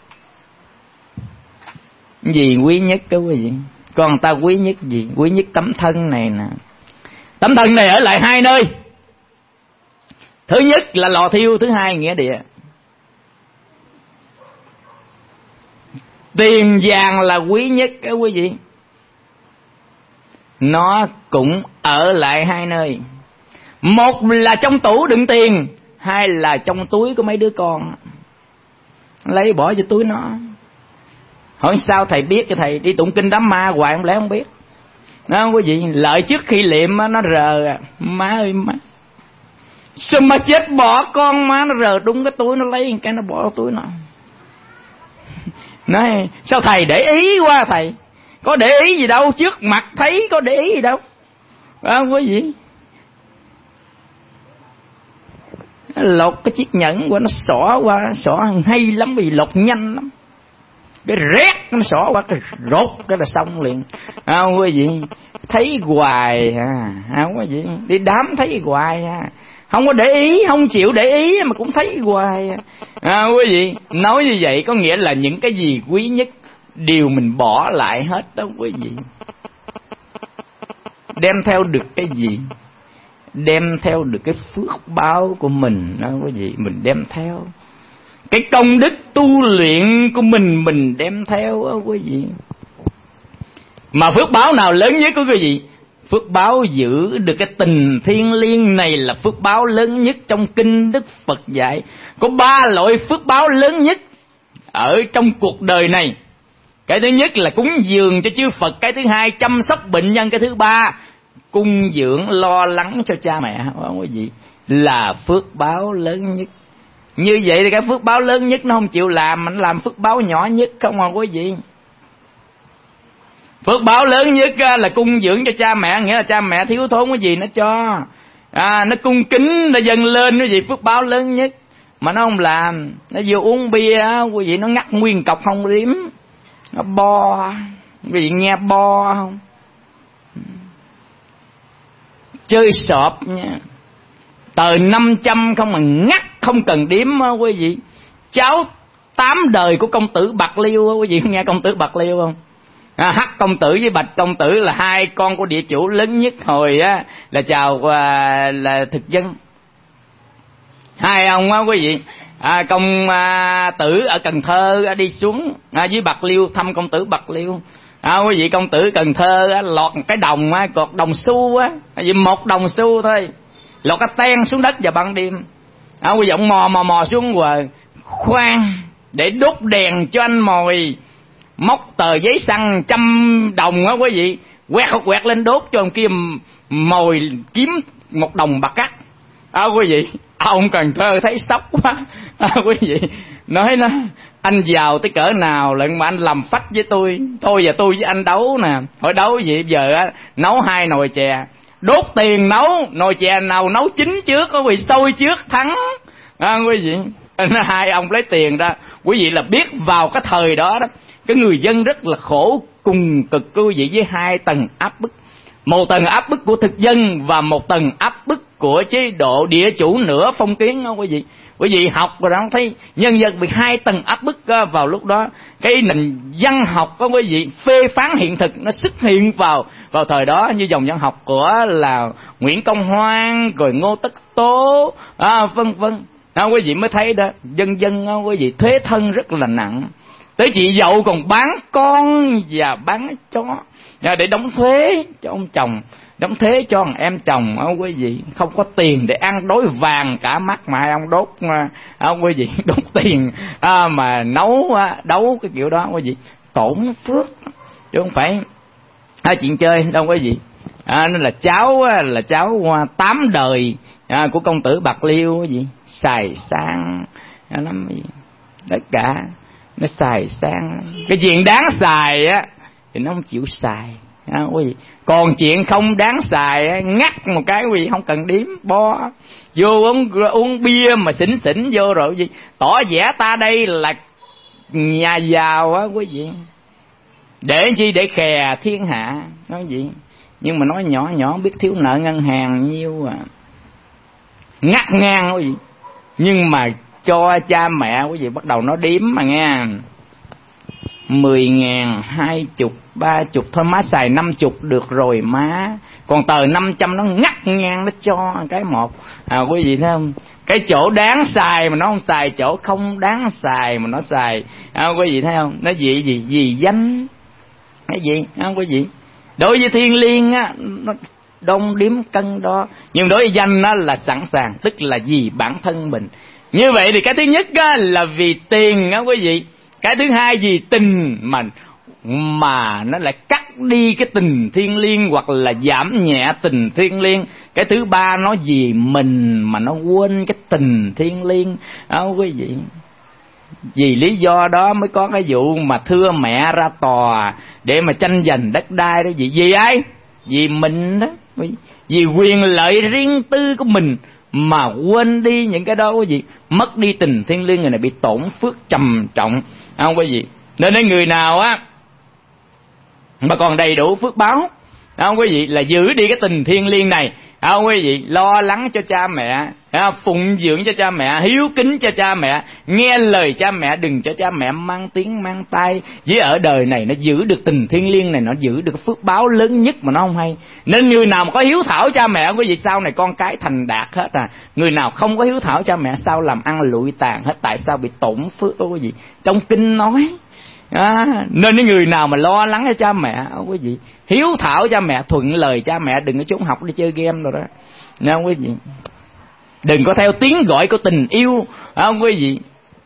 Gì quý nhất đó quý vị? Còn ta quý nhất gì? Quý nhất tấm thân này nè. Tấm thân này ở lại hai nơi. Thứ nhất là lò thiêu, thứ hai nghĩa địa. Tiền vàng là quý nhất đó quý vị. Nó cũng ở lại hai nơi. Một là trong tủ đựng tiền, hai là trong túi của mấy đứa con. Lấy bỏ vô túi nó. Hỏi sao thầy biết? Cái thầy đi tụng kinh đám ma hoài không lẽ không biết. Đó không quý vị? Lợi trước khi liệm nó rờ. Má ơi má, sao mà chết bỏ con má, nó rờ đúng cái túi, nó lấy cái nó bỏ vào túi nó. Nói sao thầy để ý quá thầy? Có để ý gì đâu, trước mặt thấy có để ý gì đâu. Phải không quý vị? Lột cái chiếc nhẫn qua nó xỏ qua, xỏ hay lắm vì lột nhanh lắm. Cái rét nó xỏ qua cái rốt cái là xong liền. Không quý vị? Thấy hoài à, không quý vị? Đi đám thấy hoài à. Không có để ý, không chịu để ý mà cũng thấy hoài à. À quý vị, nói như vậy có nghĩa là những cái gì quý nhất điều mình bỏ lại hết đó quý vị. Đem theo được cái gì? Đem theo được cái phước báo của mình đó quý vị, mình đem theo. Cái công đức tu luyện của mình mình đem theo đó quý vị. Mà phước báo nào lớn nhất của quý vị? Phước báo giữ được cái tình thiêng liêng này là phước báo lớn nhất trong kinh Đức Phật dạy. Có ba loại phước báo lớn nhất ở trong cuộc đời này. Cái thứ nhất là cúng dường cho chư Phật, cái thứ hai chăm sóc bệnh nhân, cái thứ ba cung dưỡng lo lắng cho cha mẹ, không quý vị, là phước báo lớn nhất. Như vậy thì cái phước báo lớn nhất nó không chịu làm, mà nó làm phước báo nhỏ nhất không à quý vị. Phước báo lớn nhất là cung dưỡng cho cha mẹ, nghĩa là cha mẹ thiếu thốn cái gì nó cho, à, nó cung kính, nó dâng lên cái gì, phước báo lớn nhất. Mà nó không làm, nó vừa uống bia quý vị, nó ngắt nguyên cọc không điếm, nó bo. Quý vị nghe bo không? Chơi sọp nha, tờ năm trăm không mà ngắt không cần điếm quý vị. Cháu tám đời của công tử Bạc Liêu, quý vị nghe công tử Bạc Liêu không? À, Hắc công tử với Bạch công tử là hai con của địa chủ lớn nhất hồi á, là chào à, là thực dân. Hai ông á quý vị, à, công à, tử ở Cần Thơ à, đi xuống à, với Bạc Liêu thăm công tử Bạc Liêu. À, quý vị, công tử Cần Thơ á, lọt một cái đồng á, cột đồng xu á, vì một đồng xu thôi, lọt cái ten xuống đất vào ban đêm. À, quý vị, ông mò mò mò xuống rồi khoan để đốt đèn cho anh mồi, móc tờ giấy xăng trăm đồng á quý vị, quẹt quẹt lên đốt cho ông kia mồi kiếm một đồng bạc cắt. À, quý vị, ông Cần Thơ thấy sốc quá. À, quý vị, nói nó anh giàu tới cỡ nào lận mà anh làm phách với tôi, thôi giờ tôi với anh đấu nè. Hỏi đấu gì giờ á, nấu hai nồi chè, đốt tiền nấu nồi chè nào nấu chín trước, quý vị, sôi trước thắng. À, quý vị, hai ông lấy tiền ra, quý vị là biết vào cái thời đó đó, cái người dân rất là khổ cùng cực quý vị, với hai tầng áp bức. Một tầng áp bức của thực dân và một tầng áp bức của chế độ địa chủ nửa phong kiến đó quý vị. Quý vị học rồi đó thấy nhân dân bị hai tầng áp bức vào lúc đó. Cái nền văn học đó quý vị, phê phán hiện thực nó xuất hiện vào vào thời đó, như dòng văn học của là Nguyễn Công Hoan rồi Ngô Tất Tố à, vân vân. Đó quý vị mới thấy đó, dân dân đó, quý vị, thuế thân rất là nặng. Tới chị dậu còn bán con và bán chó để đóng thuế cho ông chồng, đóng thuế cho thằng em chồng. Đó quý vị, không có tiền để ăn, đói vàng cả mắt mà ông đốt à, quý vị, đốt tiền à, mà nấu à, đấu cái kiểu đó quý vị, tổn phước chứ không phải à, chuyện chơi đâu quý vị. À, nên là cháu là cháu tám đời à, của công tử Bạc Liêu quý vị, xài sang lắm quý vị, tất cả nó xài sang. Cái chuyện đáng xài á thì nó không chịu xài à, quý vị. Còn chuyện không đáng xài á, ngắt một cái quý vị, không cần điếm, bo vô uống, uống bia mà xỉn xỉn vô rồi quý vị, tỏ vẻ ta đây là nhà giàu á quý vị. Để chi? Để khè thiên hạ. Nói gì? Nhưng mà nói nhỏ nhỏ biết thiếu nợ ngân hàng nhiêu à. Ngắt ngang quý vị. Nhưng mà cho cha mẹ quý vị bắt đầu nó điếm mà nghe. Mười ngàn, hai chục, ba chục, thôi má xài năm chục được rồi má. Còn tờ năm trăm nó ngắt ngang nó cho cái một. À quý vị thấy không? Cái chỗ đáng xài mà nó không xài, chỗ không đáng xài mà nó xài. À quý vị thấy không? Nó gì gì? Vì danh. Cái gì? À quý vị. Đối với thiên liêng á, nó đông điếm cân đo. Nhưng đối với danh nó là sẵn sàng, tức là vì bản thân mình. Như vậy thì cái thứ nhất á, là vì tiền á quý vị. Cái thứ hai vì tình mà mà nó lại cắt đi cái tình thiêng liêng hoặc là giảm nhẹ tình thiêng liêng. Cái thứ ba nó vì mình mà nó quên cái tình thiêng liêng đó quý vị. Vì lý do đó mới có cái vụ mà thưa mẹ ra tòa để mà tranh giành đất đai đó. Vì vì ai? Vì mình đó. Vì quyền lợi riêng tư của mình mà quên đi những cái đó quý vị. Mất đi tình thiêng liêng, người này bị tổn phước trầm trọng không quý vị. Nên đến người nào á mà còn đầy đủ phước báo không quý vị, là giữ đi cái tình thiêng liêng này không quý vị. Lo lắng cho cha mẹ, phụng dưỡng cho cha mẹ, hiếu kính cho cha mẹ, nghe lời cha mẹ, đừng cho cha mẹ mang tiếng mang tay. Với ở đời này nó giữ được tình thiêng liêng này, nó giữ được phước báo lớn nhất mà nó không hay. Nên người nào mà có hiếu thảo cha mẹ quý vị, sau này con cái thành đạt hết à. Người nào không có hiếu thảo cha mẹ sau làm ăn lụi tàn hết. Tại sao? Bị tổn phước đó quý vị. Trong kinh nói à, nên những người nào mà lo lắng cho cha mẹ quý vị, hiếu thảo cha mẹ, thuận lời cha mẹ, đừng có trốn học đi chơi game rồi đó nha quý vị. Đừng có theo tiếng gọi của tình yêu không quý vị,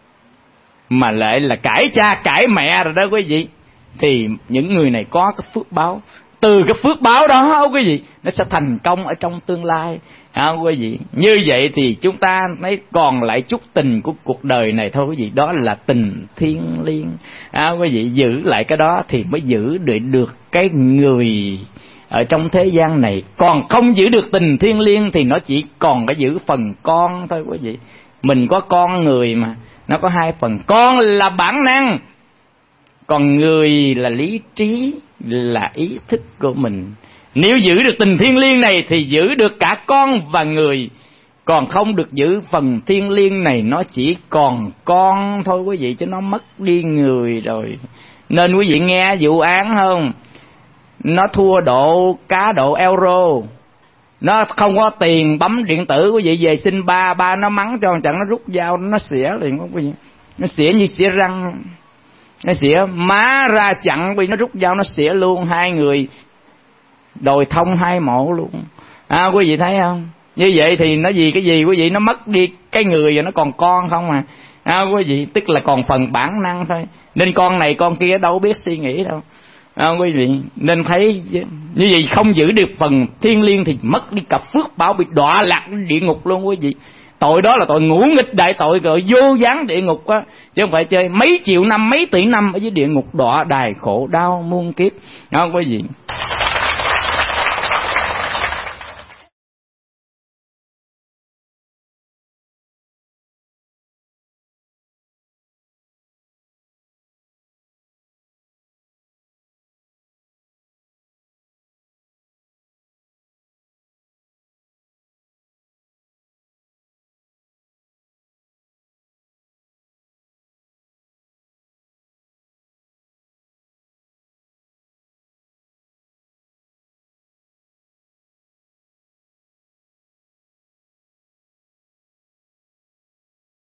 mà lại là cãi cha cãi mẹ rồi đó quý vị. Thì những người này có cái phước báo, từ cái phước báo đó quý vị nó sẽ thành công ở trong tương lai à, quý vị. Như vậy thì chúng ta mới còn lại chút tình của cuộc đời này thôi quý vị, đó là tình thiêng liêng à, quý vị. Giữ lại cái đó thì mới giữ được được cái người ở trong thế gian này. Còn không giữ được tình thiêng liêng thì nó chỉ còn cái giữ phần con thôi quý vị. Mình có con người mà, nó có hai phần. Con là bản năng, còn người là lý trí, là ý thức của mình. Nếu giữ được tình thiêng liêng này thì giữ được cả con và người. Còn không được giữ phần thiêng liêng này, nó chỉ còn con thôi quý vị, chứ nó mất đi người rồi. Nên quý vị nghe vụ án không? Nó thua độ cá độ euro, nó không có tiền bấm điện tử quý vị, về xin ba, ba nó mắng cho một trận, nó rút dao nó xỉa liền quý vị. Nó xỉa như xỉa răng, nó xỉa má ra chặn vì nó rút dao nó xỉa luôn. Hai người đồi thông hai mộ luôn à, quý vị thấy không? Như vậy thì nó gì cái gì quý vị, nó mất đi cái người và nó còn con không à, à quý vị. Tức là còn phần bản năng thôi. Nên con này con kia đâu biết suy nghĩ đâu à, quý vị. Nên thấy như vậy không giữ được phần thiêng liêng thì mất đi cả phước báo, bị đọa lạc địa ngục luôn quý vị. Tội đó là tội ngũ nghịch đại tội, gọi vô gián địa ngục á, chứ không phải chơi mấy triệu năm mấy tỷ năm ở dưới địa ngục đọa đài khổ đau muôn kiếp đó quý vị.